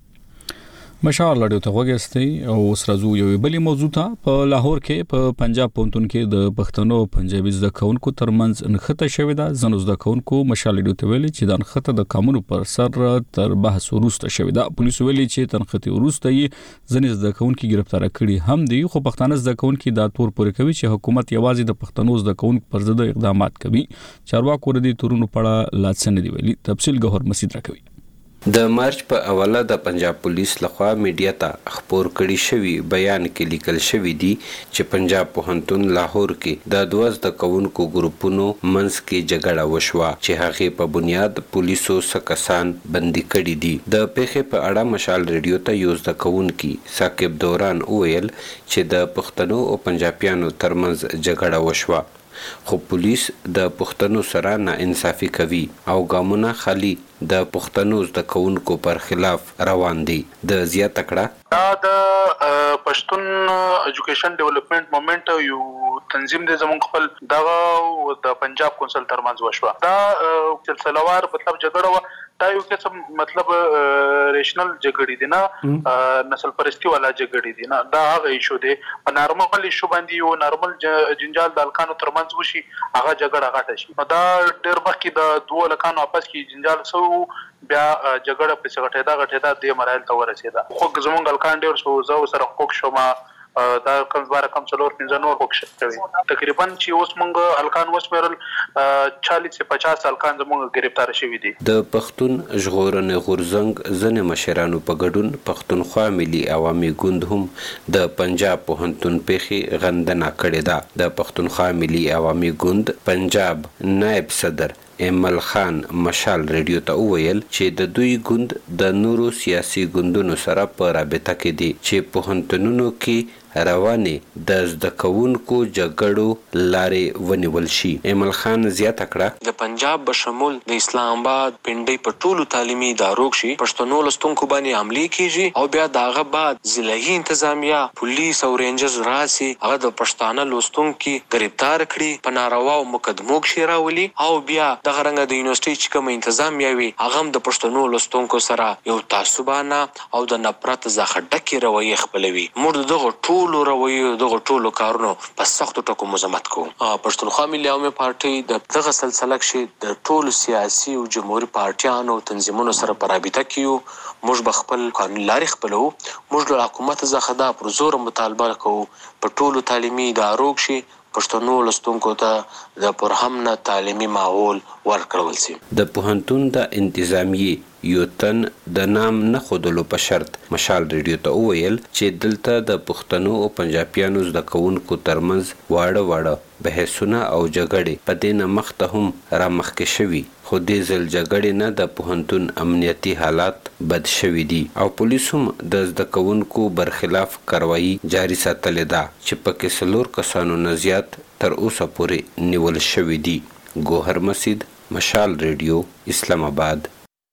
مشال لړیو ته وګستي او سرزو یو بلی موضوع ته په لاهور کې په پنجاب پونتون کې د پښتنو پنجابي زده کونکو ترمنځ انخته شوې ده. زنو زده کونکو مشال لړیو ته ویلي چې د انخته د قانون پر سر تر بحث وروسته شوې ده. پولیس ویلي چې تنخته وروسته یې ځنې زده کونکو گرفتار کړي هم دي، خو پښتانه زده کونکو دا تور پورې کوي چې حکومت یوازې د پښتنو زده کونکو پر ضد اقدامات کوي. چارواکو ردی تورونو پړه لاڅنه دی ویلي. تفصیل ګوهر مسعود راکوي. د مارچ په اوله د پنجاب پولیس لخوا میډیا ته خبر کړي شوی بیان کې لیکل شوی دی چې پنجاب پوهنتون لاهور کې د 12 کونکو ګروپونو منځ کې جګړه وشوه چې هغه په بنیاد پولیسو سکسان بندي کړي دي. د پیښې په اړه مشال ریډیو ته یو ځد کونکي ثاقب دوران ویل چې د پښتنو او پنجابیانو ترمنځ جګړه وشوه، خو پولیس د پښتنو سره ناانصافي کوي او ګامونه خالي د پښتنو زده کونکو پر خلاف روان دي. د زیاته کړه دا د پښتون ایجوکیشن ډیولپمنٹ موومېنټ یو تنظیم دی زموږ خپل دغه د پنجاب کونسل ترمنځ وشوه. دا سلسلهوار مطلب جګړه و، دا یو قسم مطلب ریشنل جګړې دي نه، نسل پرستی والا جګړې دي نه. دا هغه ایشو دی په نارمل ایشو باندې یو نارمل جنجال د الکانو ترمنځ وشي هغه جګړه غټه شي. دا ډېر مخکې د دوه الکانو اپس کې جنجال سو بیا جګړه په څغټه دا غټه د مراحل ته ورسېده. خو زمونږ الکان ډېر سو زو سره حقوق شوما دا کم بار کم څلور 15 نور وکشف کوي تقریبا چې اوس موږ الکان وسمرل 40 سے 50 الکان زموږ گرفتار شوی دي. د پښتون ژغورنې غورځنګ ځنې مشرانو په ګډون پښتونخوا ملي عوامي ګوند هم د پنجاب پوهنتون پیښې غندنه کړې ده. د پښتونخوا ملي عوامي ګوند پنجاب نائب صدر ایمل خان مشال ریډیو ته وویل چې د دوی ګوند د نورو سیاسي ګوندونو سره په رابطه کې دي چې پوهنتونونو کې روانې د زده کوونکو جګړو لارې ونیول شي. ایمل خان زیاته کړه د پنجاب بشمول د اسلام آباد پنډۍ په ټولو تعلیمي ادارو کې پښتنو لستونکو باندې حمله کیږي او بیا داغه بعد ضلعي انتظامیه پولیس او رینجرز راسي هغه د پښتانه لستونکو گرفتار کړي په ناروا او مقدمو کې راولي او بیا د غرنګ د یونیورسيټي چې کوم انتظامیه وي هغه د پښتنو لستونکو سره یو تعصبانه او د نفرت څخه ډکه رویه خپلوي. موږ دغه ټولو رویو دغه ټولو کارونو په سختو ټکو مزمت کوو. پښتونخوا ملي عوامي پارټي د دغه سلسله کې د ټولو سیاسي او جمهوریت پارټیانو تنظیمونو سره په رابطه کې موږ به خپل قانون لارې خپلو. موږ د حکومت څخه دا پر زور مطالبه کوو په ټولو تعلیمي ادارو کې پښتنو لستونکو ته د پرهمنه تعلیمي ماحول ورکړل شي. د پوهنتون د انتظامیه یو تن د نام نه خودلو په شرط مشال ریډیو ته وویل چې دلته د پښتنو او پنجابیانو زده کوونکو ترمنځ واړه بحثونه او جګړې په دې نه مخته هم رامخکې شوي خو دې ځل جګړې نه د پوهنتون امنیتي حالات بد شوي دي او پولیس هم د زده کوونکو برخلاف کاروایی جاري ساتلې ده چې پکې 4 کسانو نه زیات تر اوسه پورې نیول شوي دي. ګوهر مسید مشال ریډیو اسلام آباد.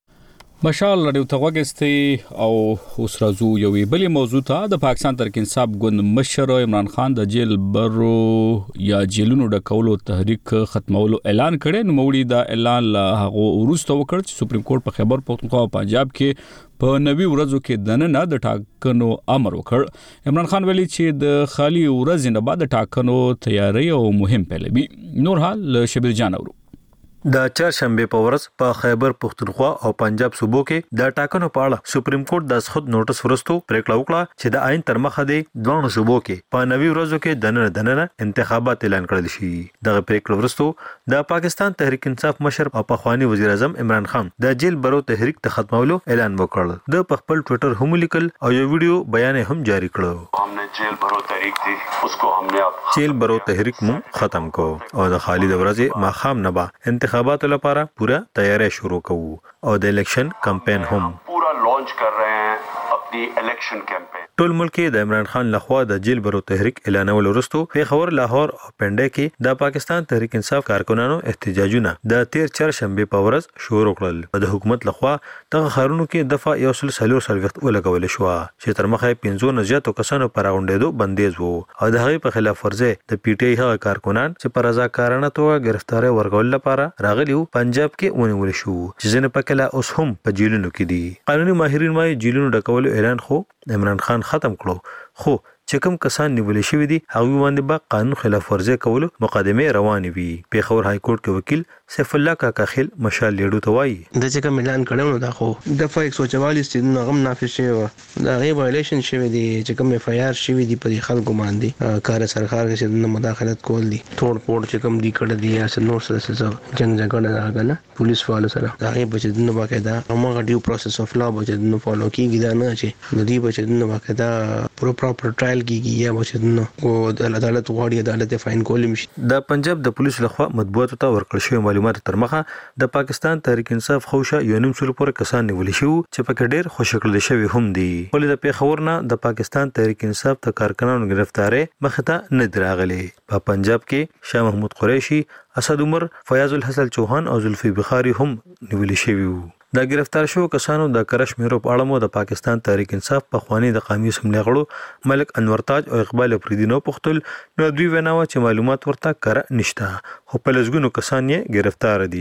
مشال رادیو ته وګستي او اوس راځو یوې بلې موضوع ته. د پاکستان تحریک انصاف ګوند مشر عمران خان د جیل برو یا جیلونو ډکولو تحریک ختمولو اعلان کړي. نو موړي دا اعلان له هغه وروسته وکړ چې سپریم کورټ په خیبر پختونخوا او پنجاب کې په 90 ورځو کې دننه د ټاکنو امر وکړ. عمران خان ویلي چې د خالي ورځې نه بعد د ټاکنو تیاری او مهم پیلوي. نور حال شبیر جان اورو. د چهارشنبه په ورځ په خیبر پختونخوا او پنجاب صوبو کې د ټاکنو په اړه سپریم کورټ د خود نوټس ورستو پریکړه وکړه چې د آئین تر مخه دی دوه صوبو کې په 90 ورځو کې دننه انتخابات اعلان کړل شي. دغه پریکړه ورستو د پاکستان تحریک انصاف مشر او پخوانی وزیر اعظم عمران خان د جیل برو تحریک د ختمولو اعلان وکړ. د خپل ټوئیټر هم لیکل او یو ویډیو بیان هم جاری کړو. हमने जेल भरो तहरीक थी उसको हमने अब जेल भरो तहरीक मु ختم को او د خالد ورځې ماخام نه با انتخاباتو لپاره پورا تیاری شروع کوو او د الیکشن کمپاین هم पूरा लॉन्च कर रहे हैं अपनी इलेक्शन कैंपेन. ټول ملک د عمران خان لخوا د جیل برو تحریک اعلانول وروسته پیښور لاهور او پنډه کې د پاکستان تحریک انصاف کارکونانو احتجاجونه د 13 چهارشنبه په ورځ شروع کړل. د حکومت لخوا دغه خارونو کې دفعه یو سلسله سروښت ولګول شو چې تر مخه 15 نه زیاتو کسانو پر غونډېدو بندیز وو او د هغې په خلاف ورزه د پی ټی آی هغه کارکونان چې پر رضاکارانه توګه گرفتاری ورکول لپاره راغلي پنجاب کې ونیول شو چې ځنه پکله اوس هم په جیلونو کې دي. قانوني ماهرین وايي جیلونو ډکولو اعلان خو عمران خان ختم کړو خو چې کوم کسان نیول شوی دي هغه باندې به قانون خلاف ورزي کولو مقدمه روانې وي. پیښور های کورټ کې وکیل سیف الله کاکا خیل مشال لیډو ته وایي د چې کوم اعلان کړو نو دا خو د 144 چې غم نافذ شوی دا غي وایلیشن شوی دي چې کوم اف آی آر شوی دي په خلکو باندې کار سرکار کې د مداخلت کول دي توړ پوړ چې کوم دي کړه دي یا نور سره جنگ جګړه راغله پولیس والو سره دا غي بچ د باقاعده هغه ډیو پروسس اف لا بچ د فالو کیږي دا نه چې د دې بچ د باقاعده پروپر ټرایل کیږي یا بچ د او د عدالت غواړي عدالت فاین کول شي. د پنجاب د پولیس لخوا مطبوعاتو ته ورکړل شوی معلومات تر مخه د پاکستان تحریک انصاف خوشه یو نیم سل پورې کسان نیول شو چې پکې ډېر خوشکړل شوی هم دي. ولې د پیښور نه د پاکستان تحریک انصاف ته کارکنانو گرفتاری مخته نه دراغلي. په پنجاب کې شاه محمود قریشي، اسد عمر، فیاض الحسن چوهان او زلفی بخاری هم نیول شوی وو. د گرفتار شو کسانو د کرش میرو په اړه مو د پاکستان تحریک انصاف په خوانی د قومي اسمبلی غړو ملک انور تاج او اقبال افریدی نو پختل نو دوی وناوه چې معلومات ورته کار نشته خو په لږونو کسان یې گرفتار دي.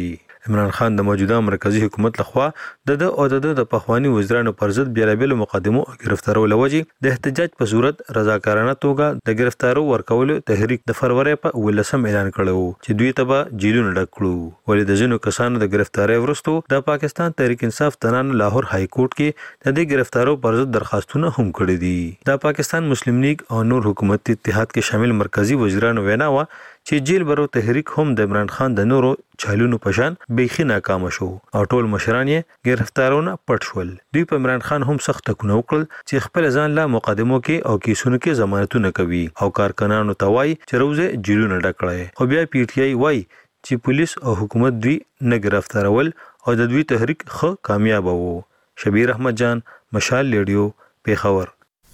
عمران خان د موجوده مرکزی حکومت لخوا د پخوانی وزیرانو پر ضد بیلابل مقدمو گرفتارولو وجې د احتجاج په صورت رضاکارانه توګه د گرفتارو ورکولو تحریک د فروری په 18 اعلان کړو چې دوی ته به جیلونه ډک کړو ولې د ځینو کسانو د گرفتاری وروسته د پاکستان تحریک انصاف تنانو لاهور های کورټ کې د دې گرفتارو پر ضد درخواستونه هم کړي دي د پاکستان مسلم لیگ او نور حکومتي اتحاد کې شامل مرکزی وزیرانو وینا و چې جیل برو تحریک هم د عمران خان د نورو چالونو پشان بیخي ناکام شو او ټول مشران یې گرفتارونه پټ شول دوی په عمران خان هم سخت ټکونه وکړل چې خپل ځان لا مقدمو کې او کیسونو کې ضمانتونه کوي او کارکنانو ته وایي چې روزه جیلونه ډکړي خو بیا پی ټ آی وایي چې پولیس او حکومت دوی نه گرفتارول او د دوی تحریک خو کامیاب وو شبیر احمد جان مشال ریډیو پیښور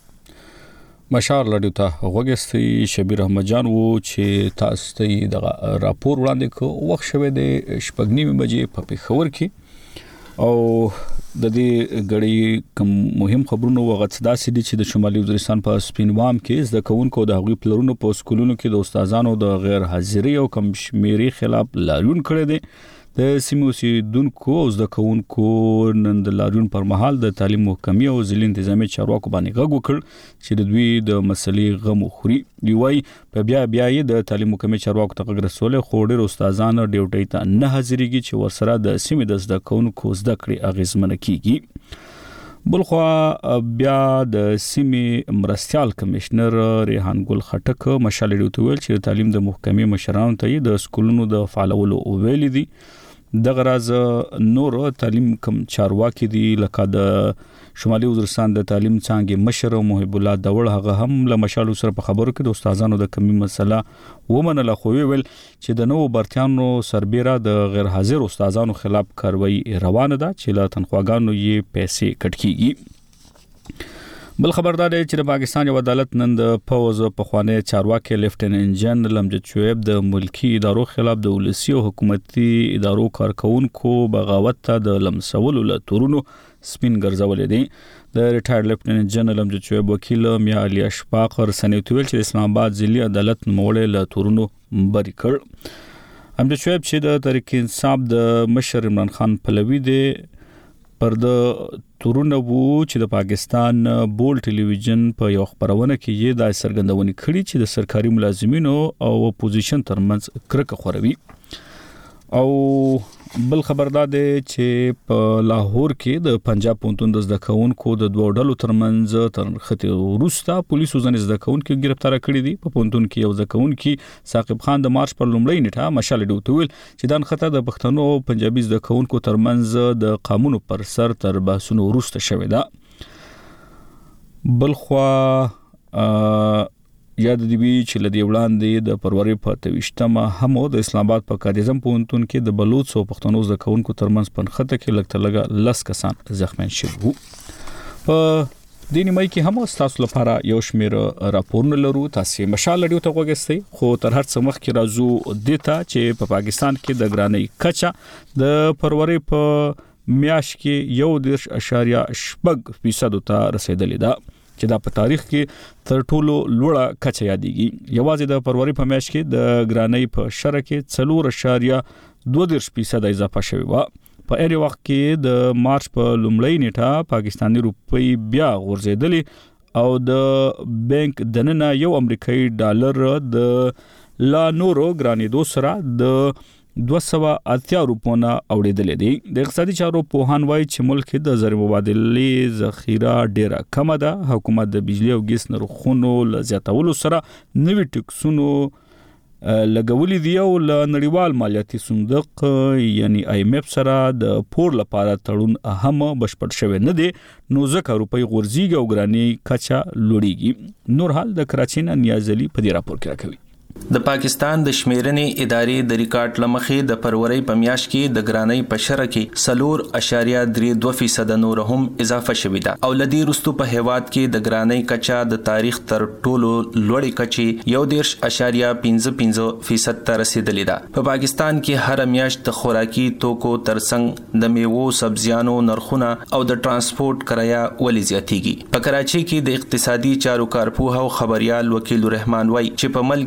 مشال ریډیو ته وګستي شبیر احمد جان وو چې تاسو ته د راپور وړاندې کو وخت شوه د شپږنیمه بجې په پیښور کې او د دې غړي کوم مهم خبرونه وغوښتل داسې چې د شمالي وزیرستان په سپینوام کې زده کوونکو د هغوی پلرونو په سکولونو کې د استادانو د غیر حاضرۍ او کم شمیري خلاف لاریون کړی دی د سیمو اوسیدونکو او زده کوونکو نن د لاریون پر مهال د تعلیم محکمې او ضلعي انتظامی چارواکو باندې غږ وکړ چې د دوی د مسلې غم خوري دی وايي په بیا یې د تعلیم محکمې چارواکو ته غږ رسول خو ډېر استادان ډیوټي ته نه حاضرېږي چې ورسره د سیمې د زده کوونکو زده کړې اغیزمنه کیږي بلخوا بیا د سیمې مرستيال کمشنر ریحان ګل خټک مشال ډیوټ ویل چې تعلیم د محکمې مشرانو ته د سکولونو د فعالولو ویل دي د غراز نور تعلیم کم چارواکي دي لکه د شمالي وزیرستان د تعلیم څنګه مشر محب الله داوړ هغه هم له مشالو سره په خبرو کې د استادانو د کمی مسله ومنله خو ویل چې د نوو برتیانو سربېره د غیر حاضر استادانو خلاف کاروایی روانه ده چې له تنخواګانو یې پیسې کټ کیږي بل خبردار دی چې د پاکستان یو عدالت نن د پوز په خوانه چارواکي لیفټیننټ جنرال امجد شعیب د ملکی ادارو خلاف د ولسی او حکومتي ادارو کارکونکو بغاوت ته د لمسولو له تورونو سپین ګرځولې دي د ریټایر لیفټیننټ جنرال امجد شعیب وکیل میا علي اشفاق رسنیو ویل چې اسلام آباد ضلعي عدالت نوموړی له تورونو بری کړ امجد شعیب چې د تحریک انصاف د مشر عمران خان پلوی دی پر د تورونه وو چې د پاکستان بول ټلویزیون په یو خبرونه کې یې د سرګندونې کړي چې د سرکاري ملازمینو او اپوزیشن ترمنځ کرکه خوروي او بل خبردار دی چې په لاهور کې د پنجاب پونتون د زده کوونکو د دوه ډلو ترمنځ تر خطي وروسته پولیسو ځنې زده کوونکو گرفتار کړي دي په پونتون کې یو زده کوونکی ثاقب خان د مارچ پر لومړۍ نیټه مشال ډیوټ ویل چې دان خطه د پښتنو او پنجابي زده کوونکو ترمنځ د قانون پر سر تر بحثونو وروسته شوې ده بلخوا یاد دی چې لدی وړاندې د فروری په 28مه هم د اسلام آباد په کاظم پونتون کې د بلوچ او پښتنو زکونکو ترمنځ پنخته کې لګتلګه لس کسان زخمین شوه په دیني مې کې هم تاسو لپاره یو شمیر راپورونه لرو تاسو مشال لري ته وګورئ خو تر هر څه مخکې راځو دته چې په پاکستان کې د ګرانۍ کچا د فروری په میاشت کې 1.8% ته رسیدلې ده چې دا په تاریخ کې تر ټولو لوړه کچه یادېږي یوازې د فروری په میاشت کې د ګرانۍ په شرع کې 4.2% اضافه شوی و په اړ وخت کې د مارچ په لومړۍ نیټه پاکستاني روپۍ بیا غورځېدلې او د بانک دننه یو امریکایي ډالر د لا نورو ګرانېدو سره د 280 روپونه اوریدلې دي د اقتصادي چارو پوهان وایي چې ملک د زر مبادلې ذخیره ډیره کم ده حکومت د بجلی او ګیس نرخونو لزیاتولو سره نوي ټکسونو لګولې دي او ل نړیوال مالیاتي صندوق یعنی آی ایم اف سره د پور لپاره تړون اهم بشپړ شوی نه دي نو ځکه روپۍ غورځيږي او ګرانۍ کچا لوړیږي نور حال د کراچۍ نه نیازلي په دې راپور کې راکوي د پاکستان د شمیرنې ادارې د ریکارډ لمخې د فروری په میاشت کې د ګرانۍ په شرع کې 4.32% نور هم اضافه شوې ده او لدی رستو په هیواد کې د ګرانۍ کچا د تاریخ تر ټولو لوړې کچې 1.55% ته رسیدلې ده په پاکستان کې هر میاشت د خوراکي توکو ترڅنګ د میوو سبزیانو نرخونه او د ترانسپورت کرایه ولې زیاتېږي په کراچۍ کې د اقتصادي چارو کارپوه او خبريال وکیل الرحمن وای چې په ملک کې د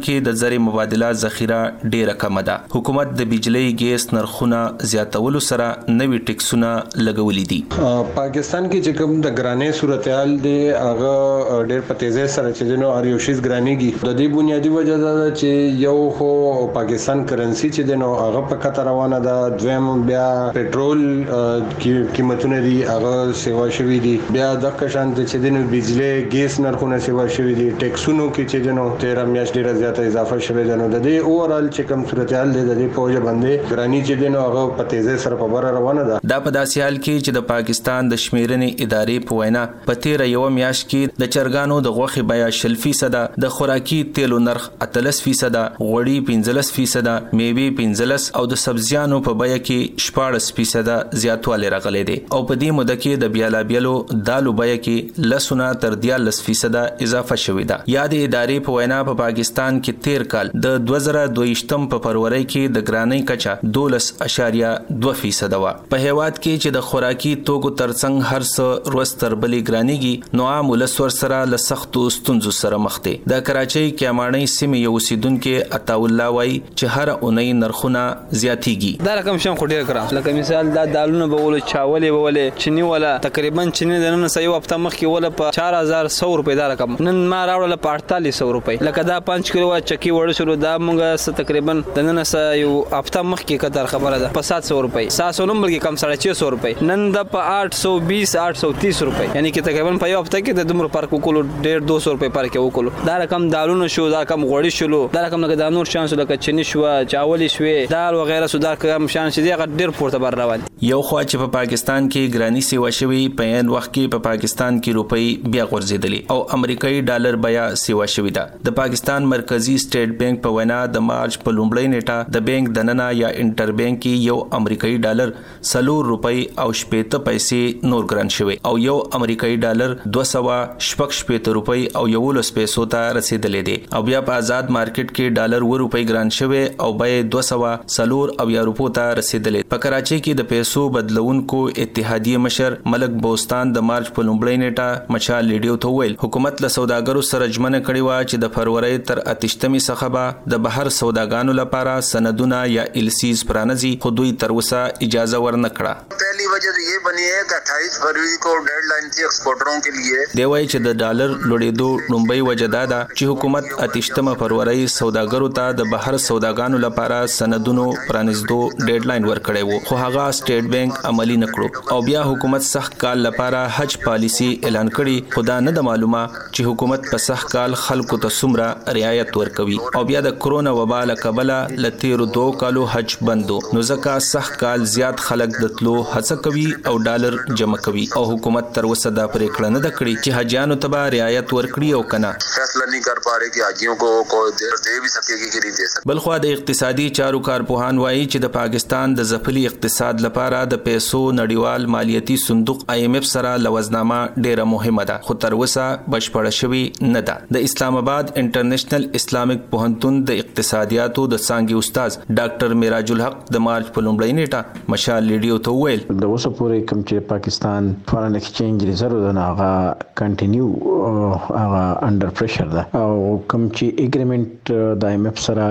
زر مبادله ذخیره ډیره کم ده. حکومت د بجلی ګیس نرخونه زیاتولو سره نوي ټیکسونه لګولې دي. پاکستان کې چې کوم د ګرانې صورتحال دی هغه ډیر په تیزی سره چې نو اړ یو شیز ګرانېږي. د دې بنیادی وجه ده چې یو خو پاکستان کرنسی چې دی نو هغه په خطر روانه ده. دویم بیا پټرول قیمتونه دي هغه سیوا شوی دي. بیا د کشان چې دی نو بجلی ګیس نرخونه سیوا شوی دي. ټیکسونو کې چې دی نو 13 میاشت ډیره زیاته اضافه شوی ده. نو د دې اوورال چې کوم صورتحال دی د دې په وجه باندې ګرانی چې دی نو هغه په تیزی سره په بره روانه ده. دا په داسې حال کې چې د پاکستان د شمیرنې ادارې په وینا په تیر یو میاشت کې د چرګانو د غوښې بیه 0% د خوراکي تیلو نرخ 13%، غوړي 15%، میوې 15% او د سبزیانو په بیه کې 14% زیاتوالی راغلی دی. او په دې موده کې د بیلابیلو دالو بیه کې لسونه تر 14% اضافه شوې ده. یا د ادارې په وینا په پاکستان کې تیر کال د 2022 په فروری کې د ګرانۍ کچه 12.2% و. په هیواد کې چې د خوراکي توکو ترڅنګ هر څه روز تر بلې ګرانېږي نو عام ولس ورسره له سختو ستونزو سره مخ دي. د کراچۍ کیاماڼۍ سیمې یو اوسیدونکو عطاالله وایي چې هر اونۍ نرخونه زیاتېږي. دا رقم شم خو ډیر ګران. لکه مثال دا دالونه به ول چاولې به ول چینی ولا تقریبا چینی د نن سې یو هفته مخکې ول په 4100 روپۍ دا رقم نن ما راوړل په 4800 روپۍ. لکه دا 5 کیلو چکی وړ شو دا مونږه تقریبا د نن سې یو هفته مخکې کتر خبره ده په 700 روپۍ 700 نمبر کې کم 650 روپۍ نن د په 820 830 روپۍ یعنی کې تقریبا په یو هفته کې د دومره فرق وکړو 150 روپۍ پر کې وکړو. دا رقم دالونو شو دا رقم غوړي شلو دا رقم لکه د نور شانس لکه چینی شو چاولې شوې دال وغیرہ سودا کم شانس دي هغه ډیر پورته بر روان. یو خو چې په پاکستان کې ګرانی سیوا شوی په ان وخت کې په پاکستان کې روپۍ بیا غورځېدلې او امریکایي ډالر بیا سیوا شوی ده. د پاکستان مرکزی سټیټ بانک په وینا د مارچ په لومړۍ نیټه د بانک دننه یا انټر بانک کې یو امریکایي ډالر 4 روپۍ او 70 پیسې نور ګران شوی او یو امریکایي ډالر 260 روپۍ او 11 پیسو ته رسیدلې دي. او بیا په آزاد مارکیټ کې ډالر 2 روپۍ ګران شوی او به 240 او یا روپو ته رسیدلې. په کراچۍ کې د پیسو بدلونکو اتحادیه مشر ملک بوستان د مارچ په لومړۍ نیټه مشال لیډیو ته ویل حکومت له سوداګرو سره ژمنه کړې و چې د فروری تر 28 څخه به د بهر سوداګانو لپاره سندونه یا السیز پرانځي خو دوی تر اوسه اجازه ورنه کړه. पहली वजह तो ये बनी है कि 28 फरवरी को डेडलाइन थी एक्सपोर्टरों के लिए. دی وایي چې د ډالر لوړېدو لومړی وجه دا ده چې حکومت 28 فروری سوداګرو ته د بهر سوداګانو لپاره سندونو پرانځدو ډیډلاین ورکړی وو خو هغه سټیټ بانک عملی نکړو او بیا حکومت سخت کال لپاره حج پالیسی اعلان کړي خو دا نه د معلومه چې حکومت په سخت کال خلکو ته څومره رعایت ورکوي او بیا د کرونا وبا له کبله لتیرو 2 کالو حج بندو نو ځکه سخت کال زیات خلک د تلو هڅه کوي او ډالر جمع کوي او حکومت تر اوسه دا پریکړه نه کړې چې حاجیانو ته به رعایت ورکړي او کنه. فیصله नहीं कर पा रहे कि हाजियों को दे भी सकेगी कि नहीं दे सके. بلخو د اقتصادي چارو کارپوهان وایي چې د پاکستان د ځپلي اقتصاد لپاره د پیسو نړیوال مالیاتي صندوق IMF سره لوزنامه ډیره مهمه ده خو تر اوسه بشپړه شوی نه ده. د اسلام آباد انټرنیشنل اسلامیک پوهنتون د اقتصادیاتو د څانګې استاد ډاکټر میراج الحق د مارچ په لومړۍ نیټه مشال لیډیو ته ویل د اوسه پورې کوم چې پاکستان فارن ایکسچینج ریزرو د هغه کنټینیو هغه انډر پریشر ده او کوم چې اګریمنت د IMF سره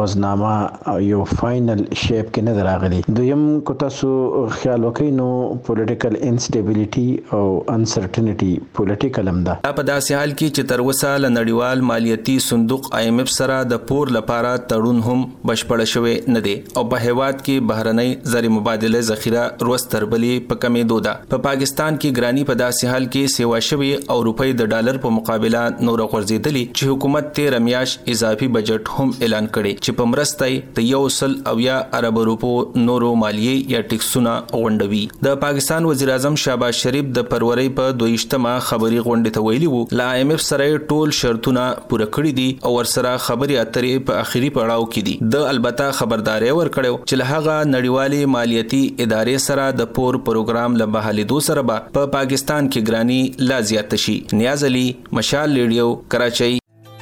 لوزنامه یو فائنل شیپ کې نه راغلي. دویم کو تاسو خیال وکړئ نو پولیټیکل انسټیبিলিټي او انسرټینټي پولیټیکل هم ده. په داسې حال کې چې تر اوسه له نړیوال مالیاتي صندوق IMF سره د پور لپاره تړون هم بشپړ شوی نه دی او په هیواد کې بهرنۍ زر مبادله ذخیره روز تر بلې په کمېدو ده. په پاکستان کې ګرانی په داسې حال کې سیوا شوی او روپۍ د ډالر په مقابله نور غورځېدلي چې حکومت 13 میاشت اضافي بجټ هم اعلان کړي چې په مرسته د 100 ارب روپو نورو مالیې یا ټیکسونه غونډوي. د پاکستان وزیر اعظم شهباز شریف د فروری په 22مه خبري غونډه ته ویلي وو لا IMF سره ټول شرطونه پوره کړی دي او ورسره خبري اترې په اخیری پړاو کې دي. د البته خبرداري ورکړو چې له هغه نړیوالې مالیاتي ادارې سره د پور پروګرام له بحالیدو سره په پاکستان کې ګرانی لا زیات شي. نیاز علي مشال لیډیو کراچۍ.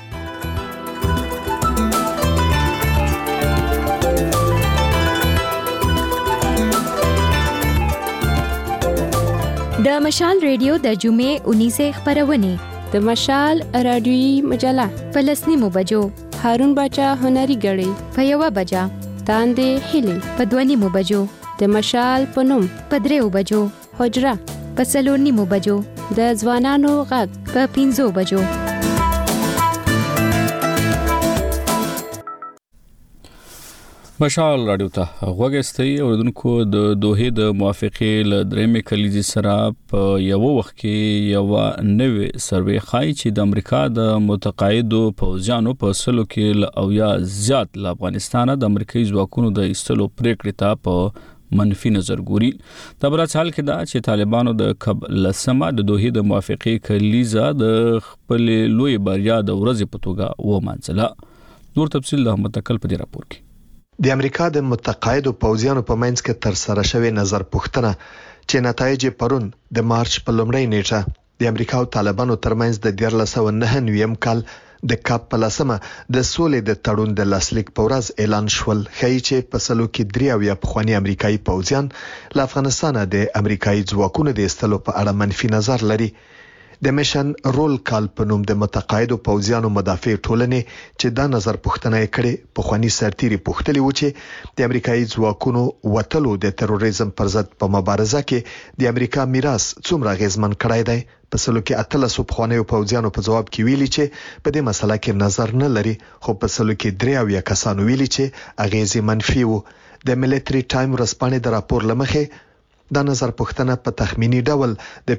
د مشال ریډیو د جمعې 19 خبرونه د مشال رادیوي مجله فلسطیني بجو هارون باچا هنري غړي په 1 بجا تاندې هلي په 2 بجو د مشال پنوم په 3 بجو حجره په 4 بجو د ځوانانو غږ په 5 بجو. مشال رادیو ته غوږستئ اوردونکو د دوحې د موافقې له درېمې کلیزې سره په یو وخت کې یو نوې سروې ښایي چې د امریکا د متقاعدو پوځیانو په سلو کې او یا زیات له افغانستانه د امریکایي ځواکونو د ایستلو پریکړې ته په منفي نظر ګوري. د برعکس حال کې دا چې طالبانو د کب لسمه د دوحې د موافقې کلیزه د خپل لوی بریا د ورځې په توګه ومانځله. نور تفصیل د احمد تکل په دې راپور کې. د امریکا د متقاعدو پوځیانو په منځ کې تر سره شوی نظر پوښتنه چې نتایج پرون د مارچ په لومړۍ نیټه د امریکا او طالبانو ترمنځ د 1999 کال د کاپ په لسمه د سولې د تړون د لاسلیک په ورځ اعلان شول، ښایي چې په سلو کې 3 پخوانی امریکایي پوځیان له افغانستان د امریکایي ځواکونو د ایستلو په اړه منفي نظر لري. د میشن رول کال په نوم د متقاعدو پوځیانو مدافع ټولنې چې دا نظر پوښتنه کړي په خواني سرتيري پوښتلي و چې د امریکایي ځواکونو وټلو د تروریزم پر ضد په مبارزه کې د امریکا میراث څومره غیزمن کړای دی. په سلو کې 13 پخوانی پوځیانو په جواب کې ویلي چې په دې مسله کې نظر نه لري، خو په سلو کې 3 کسانو ویلي چې اغیزې منفي وو. د ملټری ټایم رسپانې د راپور لمخې دا نظر پوښتنه په تخمینی ډول د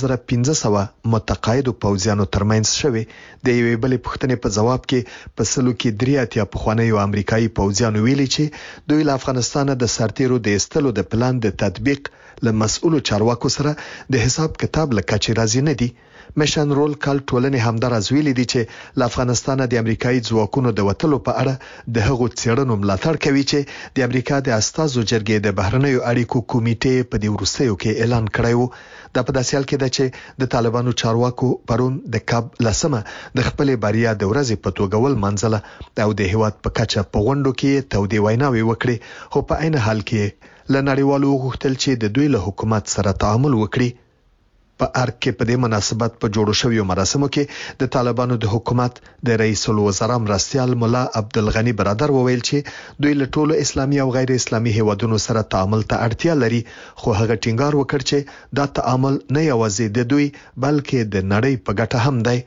15500 متقاعدو پوځیانو ترمنځ شوه. د یوې بلې پوښتنې په جواب کې په سلو کې 3 پخوانی امریکایي پوځیانو ویلي چې دوی له افغانستان د سرتیرو د ایستلو د پلان د تطبیق له مسؤلو چارواکو سره د حساب کتاب لکه راضي نه دي. میشن رول کال ټولنې همدارز ویلي دي چې له افغانستان د امریکایي ځواکونو د وټلو په اړه د هغو څېړنو ملاتړ کوي چې د امریکا د استازو جرګې د بهرنیو اړیکو کمیټې په دې وروستیو کې اعلان کړی و. دا په داسې حال کې ده چې د طالبانو چارواکو پرون د کاب لسمه د خپل بریا د ورځې په توګه ولمانځله او د هیواد په کچه په غونډو کې تودې ویناوي وکړي، خو په عین حال کې له نړیوالو غوښتل چې د دوی له حکومت سره تعامل وکړي. په ارګ کې په دې مناسبت په جوړو شویو مراسمو کې د طالبانو د حکومت د رئیس الوزرا مرستیال مولا عبدالغنی برادر وویل چې دوی له ټولو اسلامي او غیر اسلامي هیوادونو سره تعامل ته اړتیا لري، خو هغه ټینګار وکړ چې دا تعامل نه یوازې د دوی بلکې د نړۍ په ګټه هم دی.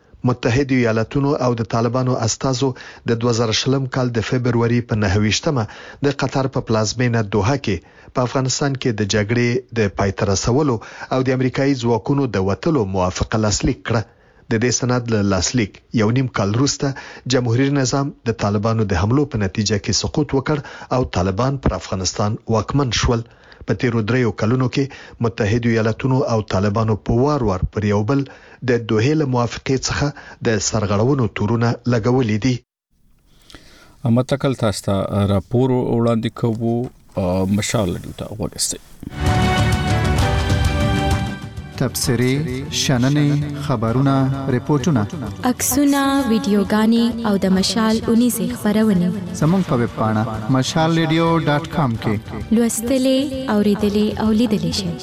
متحده ایالاتونو او د طالبانو استازو د 2020 کال د فبرवरी په 9مه د قطر په پلازمینه دوحه کې په افغانستان کې د جګړې د پای ته رسولو او د امریکایي ځواکونو د وټلو موافقه لاسلیک کړه. د دې سند له لاسلیک یو نیم کال وروسته جمهوریت نظام د طالبانو د حملو په نتیجه کې سقوط وکړ او طالبان پر افغانستان واکمن شول. په تیرو 3 کلونو کې متحده ایالاتونو او طالبانو په وار پر یو بل د دوحې له موافقې څخه د سرغړونو تورونه لګولې دي. امتکل تاسو ته راپور وړاندې کوو. مشال ته وګورئ. تبصرې، شننې، خبرونه، ریپورتونه، عکسونه، ویډیوګانې او د مشال 19 خبرونه زموږ په ویب پاڼه mashalradio.com کې لوستلې، اوریدلې او لیدلې شئ.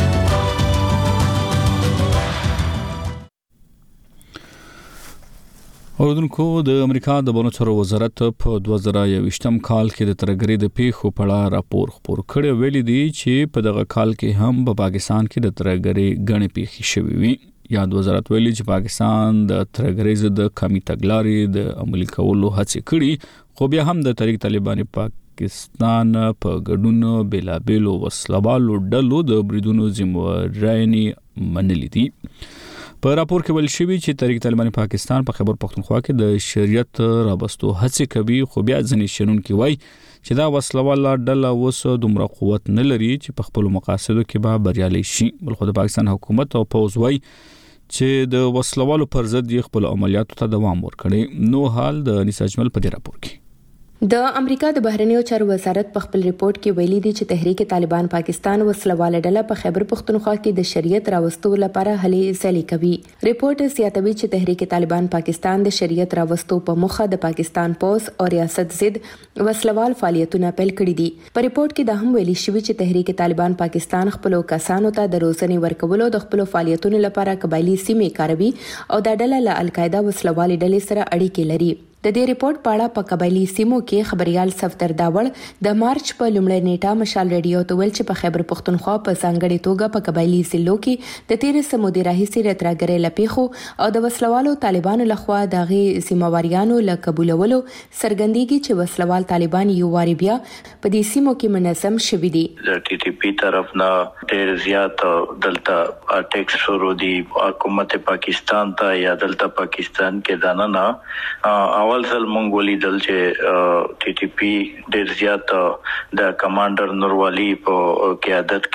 اوردونکو د امریکا د بانو چارو وزارت په 2021م کال کې د ترګری د پیښو په اړه راپور خپور کړی، ویلي دی چې په دغه کال کې هم په پاکستان کې د ترګری غنې پیښې شوې وي. یاد وزارت ویلي چې پاکستان د ترګری ضد قومي تګلارې د عملي کولو هڅې کړي، خو بیا هم د تحریک طالبان پاکستان په ګډون بېلابېلو وسلوالو ډلو د بریدونو ذمہواري منلې دي. په راپور کې ویل شوی چې تحریک طالبان پاکستان په خیبر پختونخوا کې د شریعت راوستو هڅې کوي، خو بیا ځینې شنونکي وایي چې دا وسلواله ډله اوس دومره قوت نه لري چې په خپل مقاصدو کې به بریالي شي. بلخو د پاکستان حکومت او پوځ وایي چې د وسلوالو پر ضد یې خپل عملیاتو ته دوام ورکړي. نو حال د نساجمل په دې راپور کې د امریکا د بهرنیو چارو وزارت په خپل ریپورت کې ویلي دی چې تحریک طالبان پاکستان وسلواله ډله په خیبر پختونخوا کې د شریعت راوستو لپاره هلې ځلې کوي. ریپورت زیاتوي چې تحریک طالبان پاکستان د شریعت راوستو په مخه د پاکستان پولیس او ریاست ضد وسلوال فعالیتونه پیل کړي دي. په ریپورت کې دا هم ویلي شوی چې تحریک طالبان پاکستان خپل کسانو ته د روزنې ورکولو د خپل فعالیتونو لپاره قبایلی سیمې کاروي او دا ډله له القاعده وسلوال ډلې سره اړیکې لري. د دې ریپورت په اړه په قبایلی سیمو کې خبريال صفدر داوړ د مارچ په لومړۍ نیټه مشال ریډیو ته ویل چې په خیبر پختونخوا په ځانګړي توګه په قبایلی ضلعو کې د تیر سمودي راهیسي راتراګرې لپیخو او د وسلوالو طالبانو لخوا دغه سیمواریانو له قبولولو سرګندېږي چې وسلوال طالبان یو واری بیا په دې سیمو کې منظم شوي دي. د ټي ټي پی طرف نه ډېر زیات دلته اټیکس شروع دي حکومت پاکستان ته یا دلته پاکستان کې دانه اول ځل مونږ ولیدل چې ټي ټي پی ډېر زیات د کمانډر نوروالی په قیادت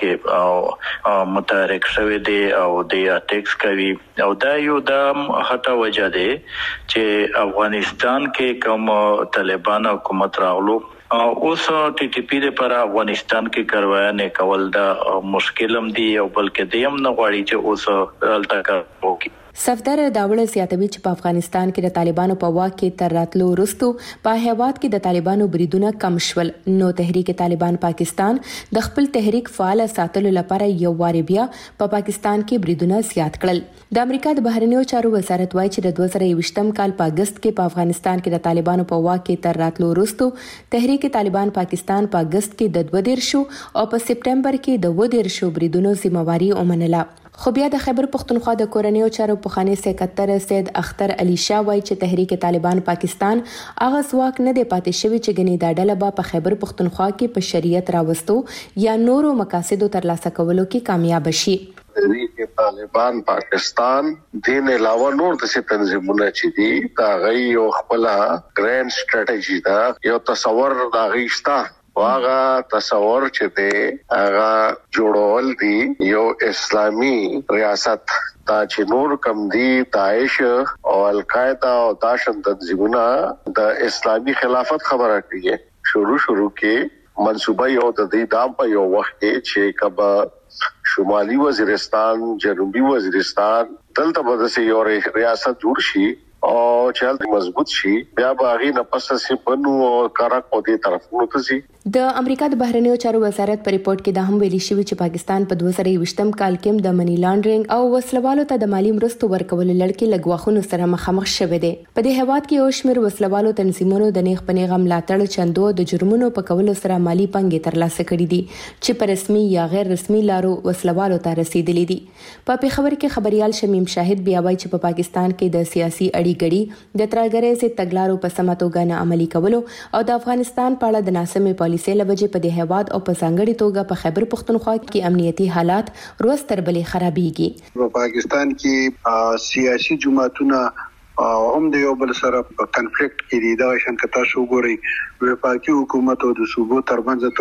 کې متحرک شوی دی او د اټیکس کوي او دا یو د هټه وجه ده چې افغانستان کې کوم طالبان حکومت راغلو اوس ټي ټي پی لپاره افغانستان کې کاروایا نه کول دا مشکلم دي او بلکې دیم نه غواړي چې اوس الټا کوي. صفدر داوړ زیاتوي چې په افغانستان کې د طالبانو په واک کې تر راتلو وروسته په هیواد کې د طالبانو بریدونه کم شول نو تحریک طالبان پاکستان د خپل تحریک فعال ساتلو لپاره یو واری بیا په پاکستان کې بریدونه زیات کړل. د امریکا د بهرنیو چارو وزارت وایي چې د 2020م کال په اگست کې په افغانستان کې د طالبانو په واک کې تر راتلو وروسته تحریک طالبان پاکستان په اگست کې د 22 او په سپټمبر کې د 22 بریدونو ذمہواری ومنله. خو بیا د خیبر پختونخوا د کورنیو چارو پخوانی سکرټر سید اختر علي شاه وایي چې تحریک طالبان پاکستان هغه ځواک نه دی پاتې شوی چې ګنې دا ډله به په خیبر پختونخوا کې په شریعت راوستو یا نورو مقاصدو ترلاسه کولو کې کامیاب شي. تحریک طالبان پاکستان دین علاوه نور د تنظیمونه چې دي دا غي او خپل ګرینډ سټریټجی دا یو تصور دا غیشتا واغه تصور چې دی هغه جوړول دي یو اسلامی ریاست دا چې نور کم دي داعش او القاعده او داشن تنظیمونه د اسلامی خلافت خبره کوي شروع کې منصوبه یو د دې دام په یو وخت کې چې کبا شمالي وزیرستان جنوبي وزیرستان دلته به د یو ریاست جوړ شي او چې مضبوط شي بیا به هغه نه پس سي بنو او کارک په دې طرفونو ته سي. د امریکا د بهرنیو چارو وزارت په ریپورت کې دا هم ویلي شوی چې پاکستان په 2020م کال کې د منی لانډرینګ او وسلوالو ته د مالی مرستو ورکولو لړ لګواخونو سره مخامخ شوه دي. په دې هیواد کې یو شمېر وسلوالو تنظیمونو د نیغ پنیغه ملاتړ چندو د جرمونو په کولو سره مالی پنګې ترلاسه کړې دي چې په رسمي یا غیر رسمي لارو وسلوالو ته رسیدلې دي. په پیښور کې خبريال شمیم شاهد بیا وایي چې په پاکستان کې د سیاسي اړیګړي د ترګرې سي تګلارو په سماتو غنه عملي کولو او د افغانستان په اړه د ناسمې پالیسۍ لوجې په هیواد او په ځانګړي توګه په خیبر پختونخوا کې امنیتي حالات روز تر بلې خرابېږي. په پاکستان کې سیاسي جماعتونه هم د یو بل سره په کنفلیکټ کې دي دا شان کتا شو ګوري وفاقي حکومت او د صوبو ترمنځ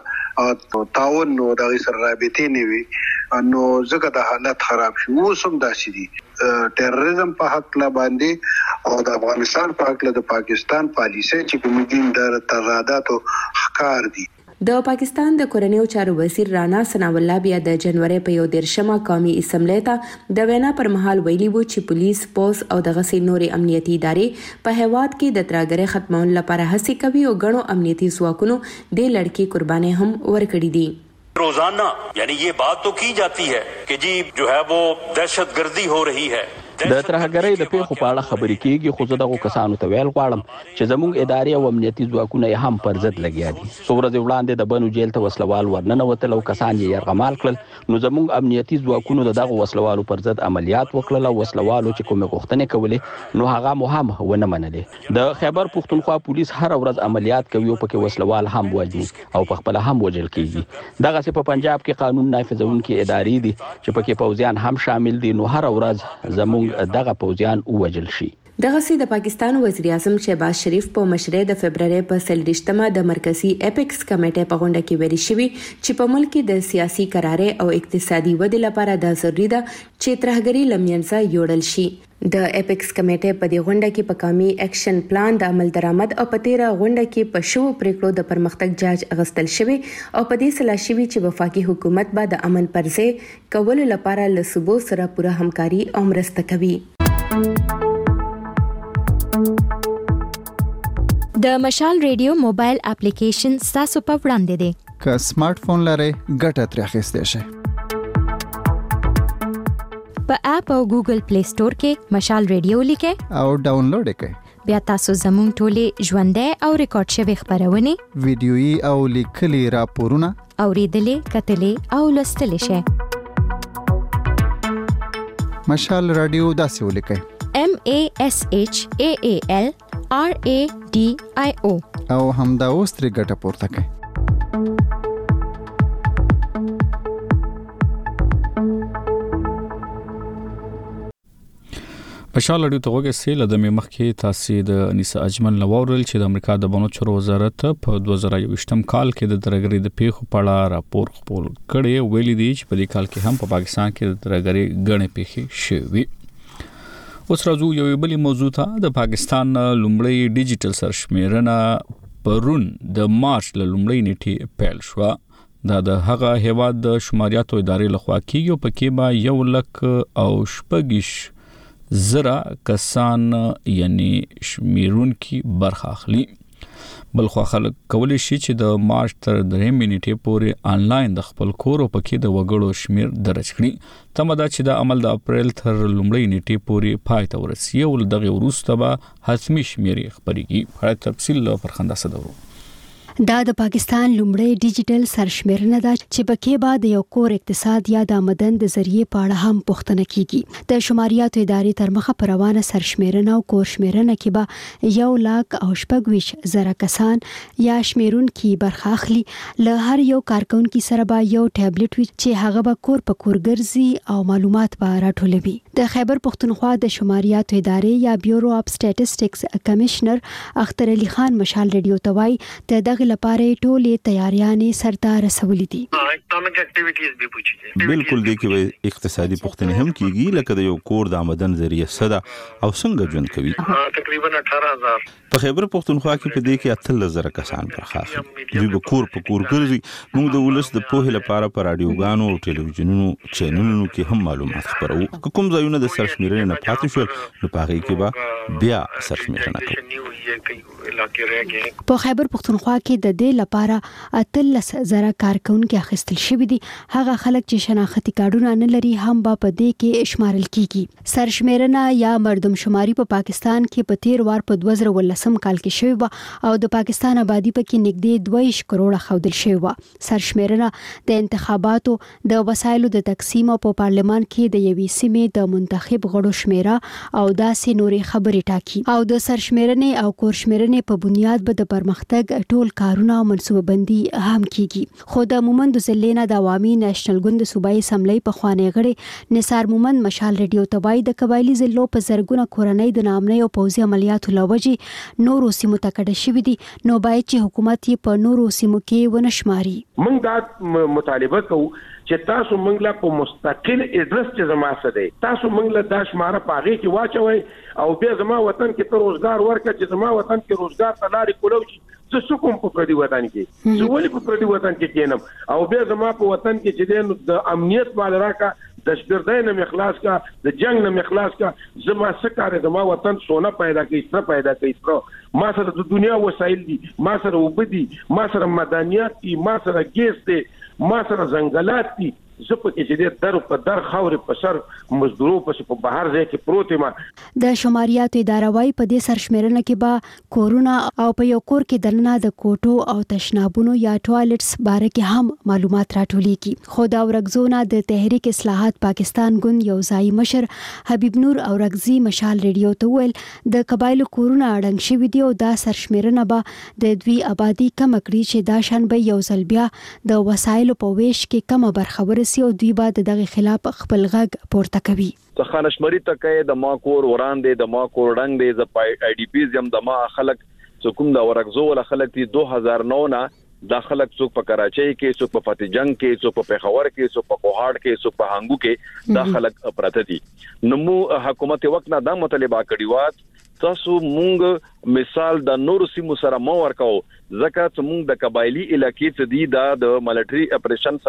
ترسه تعاون نو د سره رابطې نه وي نو ځکه د حالت خراب شي وسم داسي دي ټیرریزم په حق لا باندې او د افغانستان په حق له د پاکستان پالیسي چې کومګین در ترادات او حکار دي. د پاکستان د کورنیو چارو وزیر رانا ثناء الله بیا د جنوري په 11مه قومي اسمبلی ته د وینا پر مهال ویلي وو چې پولیس پوس او دغه سي نوري امنیتي ادارې په هیواد کې د ترګرې ختمون لپاره هڅې کوي او غنو امنیتي ځواکونو د لړکی قرباني هم ورکړي دي. रोजाना यानी ये बात तो की जाती है कि जी जो है वो दहशतगर्दी हो रही है د ترهګرۍ د پیښو په اړه خبرې کیږي خو زه دغه کسانو ته ویل غواړم چې زموږ اداري او امنیتي ځواکونه هم پر ضد لګیا دي. څو ورځې وړاندې د بنو جیل ته وسلوال ورننوتل او کسان یې یرغمال کړل نو زموږ امنیتي ځواکونو دغه وسلوالو پر ضد عملیات وکړل او وسلوالو چې کومه غوښتنې کولې نو هغه مو هم ونه منلې. د خیبر پختونخوا پولیس هر ورځ عملیات کوي او پکې وسلوال هم وژني او په خپل هم وژل کیږي. دغه په پنجاب کې قانون نافذونکي ادارې دي چې پکې پوځیان هم شامل دي نو هر ورځ زموږ دغه پوځیان وژل شي. دغه سي د پاکستان وزیر اعظم شهباز شریف په مشرۍ د فبرवरी په 30مه د مرکزی اپیکس کمیټې په غونډه کې ویلي شوی چې په ملک کې د سیاسي قرارې او اقتصادي ودې لپاره د ضروري ده چې ترهګري لمنځه یوړل شي. د اپیکس کمیټې په دې غونډه کې په قومي اکشن پلان د عمل درآمد او په 13 غونډه کې په شو پریکړو د پرمختګ جاج اغستل شوی او په دې سلا شوی چې وفاقي حکومت به د امن پرځې کولو لپاره له صوبو سره پوره همکاري او مرسته کوي. د مشال ریډیو موبایل اپلیکیشن تاسو په وړاندې دی. که سمارټ فون لرئ ګټه ترې اخیستئ شئ. په اپ او ګوګل پلی سٹور کې مشال ریډیو لیکئ او ډاونلوډ یې کړئ. بیا تاسو زموږ ټولې ژوندۍ او ریکارډ شوی خبرونه ویډیويي او لیکلي راپورونه اوریدلې کتلې او لوستلې شئ. مشال رادیو داسې ولیکئ MASHAALRADIO او همدا اوس ترې ګټه پورته کړئ. مشال رادیو ته وګورئ د مخکې تاسو د انیسا اجمل نوورل چې د امریکا د بانو چارو وزارت په 2021م کال کې د درګري د پیښو په اړه راپور خپور کړي ویلي دي چې په دې کال کې هم په پاکستان کې د درګري غنې پیښې شوې. اوس راځو یو بل موضوع ته. د پاکستان لومړی ډیجیټل سرشمیرنه پرون د مارچ لومړۍ نیټه پیل شو. دا د هغه هیواد د شماریاتو ادارې لخوا کیږي په کې به 1,06,000 کسان یعنی شمیرون کی برخه اخلي. بلخو خلک کولی شي چې د مارچ تر 3 نیټې پورې آنلاین د خپل کور او پکې د وګړو شمیر درج کړي. تمه ده چې د عمل د اپریل تر لومړۍ نیټې پورې پای ته ورسیږي او دغه وروسته به حتمی شمیرې خبريږي. په تفصیل پر خندا صدرو. دا د پاکستان لومړی ډیجیټل سرشمیرنه ده چې پکې بعد یو کور اقتصاد یا د آمدن د ذریعہ په اړه هم پوښتنه کیږي. د شماریاتو ادارې تر مخه پر روانه سرشمیرنه او کور شمیرنه کې به 1,06,000 کسان یا شمیرون کې برخه اخلي. له هر یو کارکونکو سره به یو ټابلیټ وي چې هغه به کور په کور ګرځي او معلومات به راټولوي. د خیبر پښتونخوا د شماریاتو ادارې یا بیورو اف سټیټسټکس کمشنر اختر علي خان مشال رادیو توای ته دغه لپاره ټولې تیاریانې سرته رسولې دي. بالکل دی کې اقتصادي پوښتنې هم کیږي لکه د یو کور د آمدن ذریعہ صدا او څنګه ژوند کوي. تقریبا 18,000 په خیبر پښتونخوا کې په دې کې 8,000 کسان برخه اخلي. دوی به کور په کور ګرځي. موږ د ولس د پوهې لپاره په رادیوګانو او ټلویزیونونو چینلونو کې هم معلومات خبرو. کوم ځایونه د سرشمیرنې نه پاتې شول نو پاره کې به بیا سرشمیرنه کوي. په خیبر پښتونخوا کې د دې لپاره 13,000 کارکونکو اخیستل شوی دي. هغه خلک چې شناختی کارتونه نه لري هم به په دې کې شمارل کیږي. سرشمیرنه یا مردم شماري په پاکستان کې په 13 وار په 2019 کال کې شوی و او د پاکستان آبادی په کې نږدې 2 کروڑه خودل شوی و. سرشمیرنه د انتخاباتو د وسایلو د تقسیم او په پارلمان کې د یوې سیمې د منتخب غړو شمیره او داسې نورې خبرې ټاکي. او د سرشمیرنې او کورشمیرنې په بنیاد به د پرمختګ ټول کارونه او منصوبه بندي هم کیږي. خو د مومند زلینا د عوامي نېشنل ګوند صوبایي اسمبلی په خوانې غړي نثار مومند مشال رادیو توای د قبایلی ضلعو په زرګونه کورنۍ د نامنۍ او پوځي عملیاتو لوجي نورو سیمو ته کډه شوې دي نو باید چې حکومت یې په نورو سیمو کې ونشماري. موږ دا مطالبه کوو چې تاسو موږ لا په مستقل اډرس چې زما څه دی تاسو موږ لا دا شماره پاغي کې واچوي او بیا زما وطن کې ته روزګار ورکړه چې زما وطن کې روزګار ته لارې کولو شي. زه څوک په پردي وطن کې زه ولې په پردي وطن کې کېنم او بیا زما په وطن کې چې د امنیت مال راکا د شپږدای نه مخلاص کا د جنگ نه مخلاص کا زما سکه زما وطن سونه پیدا کوي ستر پیدا کوي ما سره د دنیا وسایل دي ما سره وبدي ما سره مدنیات دي ما سره ګیس دي ما سره ځنګلات دي زه په کې چې په در خاورې په سر مزدورو په بهر ځای کې پروت یم. د شماریاتو اداره وايي په دې سرشمیرنه کې به کورونه او په یو کور کې دننه د کوټو او تشنابونو یا ټوایلټس باره کې هم معلومات راټولېږي. خو دا ورغزونه د تحریک اصلاحات پاکستان ګوند یو ځای مشر حبیب نور اورغزي مشال رادیو ته ویل د قبایلو کورونه اړنګ شوي دي او دا سرشمیرنه به د دوی آبادی کم کړي چې دا شان به یو ځل بیا د وسایلو په ویش کې کم برخه او دوی به دغه خلاف خپل غږ پورته کوي. ته خانشمري تکه د ما کور وړاندې د ما کور ډنګ دی ز آی ډی پیز یم د ما خلک څوک د ورغزو ول خلک 2009 نه د خلک څوک په کراچۍ کې څوک په فتح جنگ کې څوک په پېښور کې څوک په کوهاټ کې څوک په هانګو کې د خلک پراته دي. نو حکومت وخت نه دا مطالبه کړی و تاسو مونږ مثال د نور سیمو سره مو ورکاو ځکه چې مونږ د قبایلی علاقې ته دی د ملټری اپریشن سره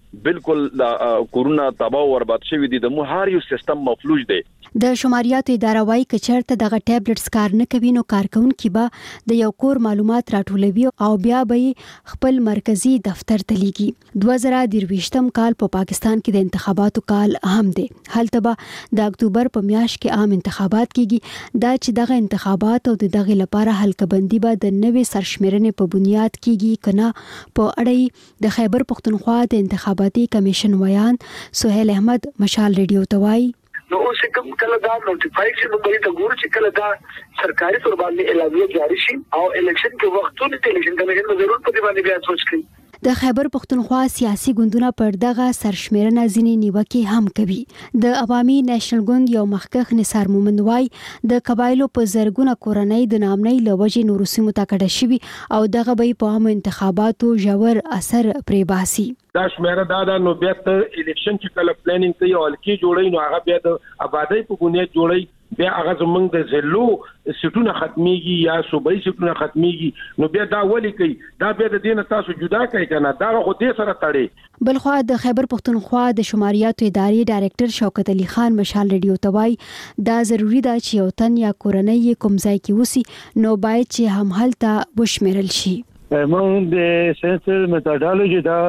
بالکل کورونا تباہ او برباد شوی دي د هر یو سیستم مفلوج دی. د شماریاتو اداره وايي که چېرته دغه ټابلیټس کار نه کوي نو کارکونکي به د یو کور معلومات راټولوي او بیا به خپل مرکزی دفتر ته لیږي. 2023 کال په پاکستان کې د انتخاباتو کال هم دی. هلته به د اکتوبر په میاشت کې عام انتخابات کیږي. دا چې دغه انتخابات او دغه لپاره حلقه بندي به د نوې سرشمیرنې په بنیاد کیږي کنه په اړه د خیبر پختونخوا د انتخاباتي کمیشن ویان سہیل احمد مشال ریډیو ته وایي. نو اوس کوم کله دا نوټیفای شي نو بری ته ګور چې کله دا سرکاري تور باندې اعلامیه جاری شي او الیکشن کې وختونه ته الیکشن کمیشن به ضرور په دې باندې بیا سوچ کوي. د خیبر پختونخوا سیاسي ګوندونه پر دغه سرشمیرنه ځینې نیوکې هم کوي. د عوامي نېشنل ګوند یو مخکښ نثار مومند وای د قبایلو په زرګونه کورنۍ د نامنۍ لوجې نورو سیمو ته کډه شوي او دغه به په عام انتخاباتو ژور اثر پرې باسي. دا شمیره دا نو بیا ته الیکشن چې کله پلانینګ کوي او الکی جوړي نو هغه بیا د آبادی په بنیاد جوړي بیا هغه زمونږ د زلو سټونه ختميږي یا صوبایي سټونه ختميږي نو بیا دا ولي کوي دا بیا د دینه تاسو جدا کوي کنه دا خو دې سره تړي. بلخوا د خیبر پختونخوا د شماریاتو ادارې ډایرکټر شوکت علي خان مشال ریډیو ته وایي دا ضروری ده چې یو تن یا کورنۍ کوم ځای کې وسی نو باید چې هم هلته وشمیرل شي. موږ د سنسر میتودولوژي دا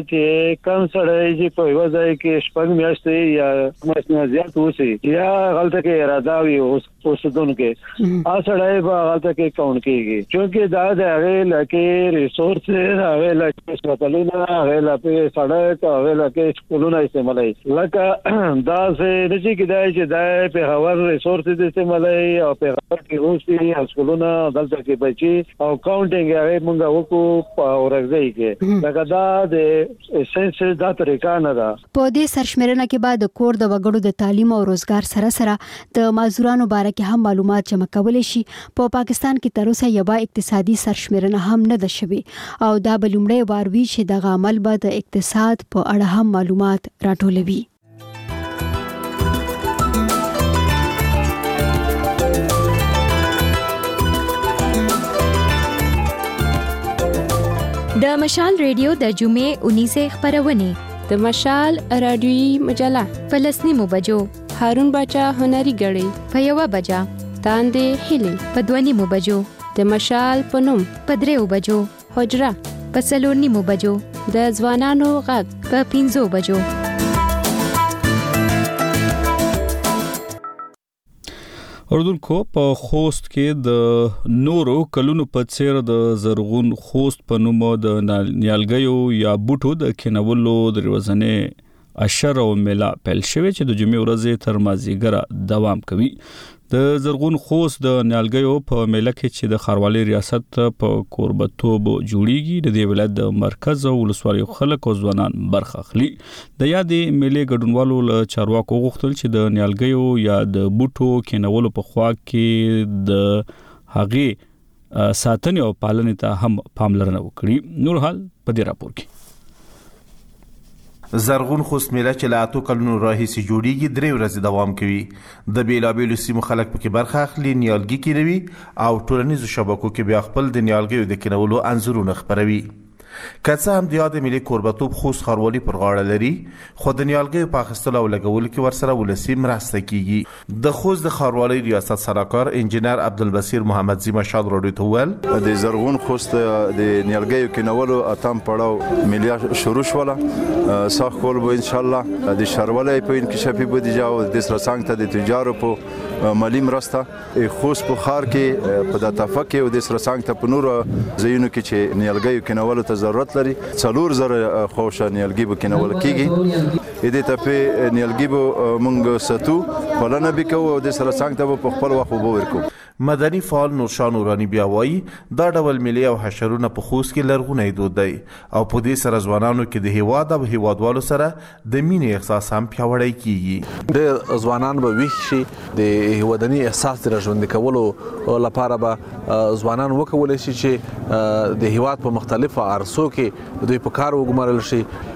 چې کم سړی چې په یو ځای کې شپږ میاشتې یا مسنه زیات وسی یا غلطه کې اراده وي اوسدونکو سړی به غلطه کې کاونټ کیږي چې دا د هغه لکه ریسورس هغه لکه سپټلونه هغه لکه سړک هغه لکه سکولونه استعمالي لکه دا څه نشي کېدای چې دا په هوار ریسورس استعمالي او په هغه کې اوسي سکولونه غلطه کې بچي او کاونټینګ هغه موږ وکړو په ورځي کې لکه دا د سنس دا طریقه نه ده. په دې سرشمیرنه کې بعد کور د وګړو د تعلیم او روزګار سره د معذورانو باره کې هم معلومات جمع کولای شي. په پاکستان کې تر اوسه یو اقتصادي سرشمیرنه هم نه ده شوی او دا بلومړی وار وی چې دغه عمل به د اقتصاد په اړه هم معلومات راټولوي. د مشال ریډیو د جمعې 19 خبرونه د مشال رادیوي مجله په 9 بجو هارون باچا هنري غړي په 1 بجا تاندې هلي په 2 بجو د مشال پنوم په 3 بجو حجره په 4 بجو د ځوانانو غږ په 5 بجو. اردوونکو په خوست کې د نورو کلونو په څیر د زرغون خوست په نوم د نیالګیو یا بوټو د کینولو د ورځنې اشر او میله پیل شوی چې د جمعې ورځې تر مازیګره دوام کوي. د زرغون خوست د نیالګیو په میله کې چې د ښاروالۍ ریاست په کوربتوب جوړیږي د دې ولایت د مرکز او ولسوالیو خلک او ځوانان برخه اخلي. د یادې میلې ګډونوالو له چارواکو غوښتل چې د نیالګیو یا د بوټو کینولو په خوا کې د هغې ساتنې او پالنې ته هم پاملرنه وکړي. نور حال په دې راپور کې زرغون خوست میله چې له 8 کلونو راهیسې جوړیږي 3 ورځې دوام کوي. د بیلابیلو سیمو خلک پکې برخه اخلي، نیالګي کینوي او ټولنیزو شبکو کې بیا خپل د نیالګیو د کینولو انځورونه خپروي. که څه هم د یادې ملي کوربتوب خوست ښاروالي پر غاړه لري خو د نیالګیو په اخیستلو او لګولو کې ورسره ولسي مرسته کیږي. د خوست د ښاروالۍ ریاست سلاکار انجینر عبدالبصیر محمدزي مشال راډیو ته وویل د زرغون خوست د نیالګیو کینولو اتم پړاو ملي شروع شوله ساخ کول به ان شاء الله د ښاروالۍ په انکشافي بودیجه او د سره څنګ ته د تجارو په مالی مرسته خوست په ښار کې په د تفکه او د سره څنګ ته په نور ځایونو کې چې نیالګیو کینولو ته ضرورت لري 4000 خوشه نیالګي به کینول کیږي. دې ته په نیالګي به موږ ستو پلان به کوو او د سره څنګه ته په خپل وخت وبو ورکو. مدني فعال نورشاه نورانی بیا وایي دا ډول ملي او حشرونه په خوست کې لرغونی دود دی او په دې سره ځوانانو کې د هیواد او هیوادوالو سره د مینې احساس هم پیاوړی کیږي. د ځوانان به ویښ شي د هیوادني احساس د ژوند کولو لپاره به ځوانان وکولای شي چې د هیواد په مختلفو عرصو کې دوی په کار وګمارل شي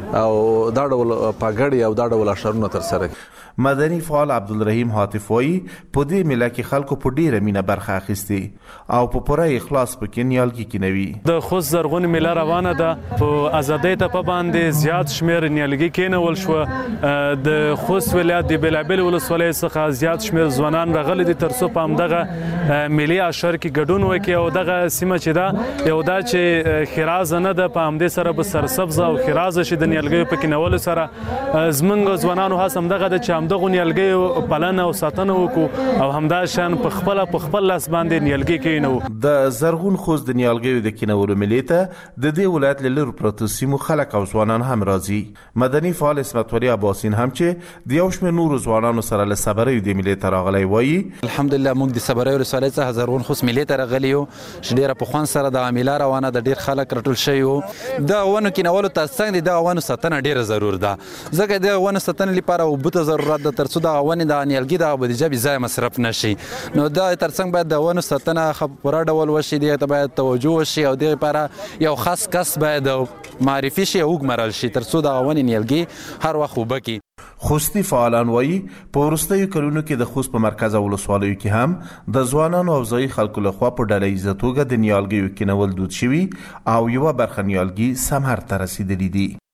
او دا ډول پاګړی او دا ډول اشرونه تر سره. مدني فعال عبدالرحیم حاتف وایي په دې مله کې خلکو په ډیره مینه برخه اخیستي او په پوره اخلاص پکې نیالګي کینوي. د خوست زرغون مله روانه ده. په ازادۍ ته باندې زیات شمیر نیالګي کینول شو. د خوست ولایت د بلابل ولسوالۍ څخه زیات شمیر ځوانان راغلي دي ترڅو په همدغه ملي اشر کې ګډون وکړي او دغه سیمه چې ده یو دا چې خرازه نه ده په همدې سره به سرسبزه او خرازه شي د نیالګیو په کینولو سره. زمونږ ځوانانو هڅه همدغه ده چې دغه نیالګیو پالنه او ساتنه وکړو او همدا شان په خپل لاس باندې نیالګي کینو. د زرغون خوست د نیالګیو د کینولو ملي ته د دې ولایت له لوري پروتو سیمو خلک او ځوانان هم راځي. مدني فعال اسمت ولی عباسین هم چې د یو شمېر نورو ځوانانو سره له صبریو د ملي ته راغلی وایي الحمدلله موږ د صبریو ولسوالۍ څخه زرغون خوست ملي ته راغلي یو چې ډېره پخوان سره د عامله روانه د ډېر خلک راټول شوي وو. د ونو کینولو ته څنګه د ونو ساتنه ډېره ضرور ده ځکه د ونو ساتنې لپاره اوبو ته ضرورت د ترڅو د ونې د نیالګي د بودیجه بې ځایه مصرف نشي. نو دا ترڅنګ باید د ونو ساتنه پوره ډول وشي دغې ته باید توجه وشي او دغې لپاره یو خاص کس باید معرفي شي او وګمارل شي ترڅو د ونې نیالګي هر وخت اوبه کړي. خوستي فعالان وایي په وروستیو کلونو کې د خوست په مرکز او ولسوالیو کې هم د ځوانانو او ځایي خلکو لخوا په ډله ییزه توګه د نیالګیو کینول دود شوي او یوه برخه نیالګي سمهر ته رسېدلي دي.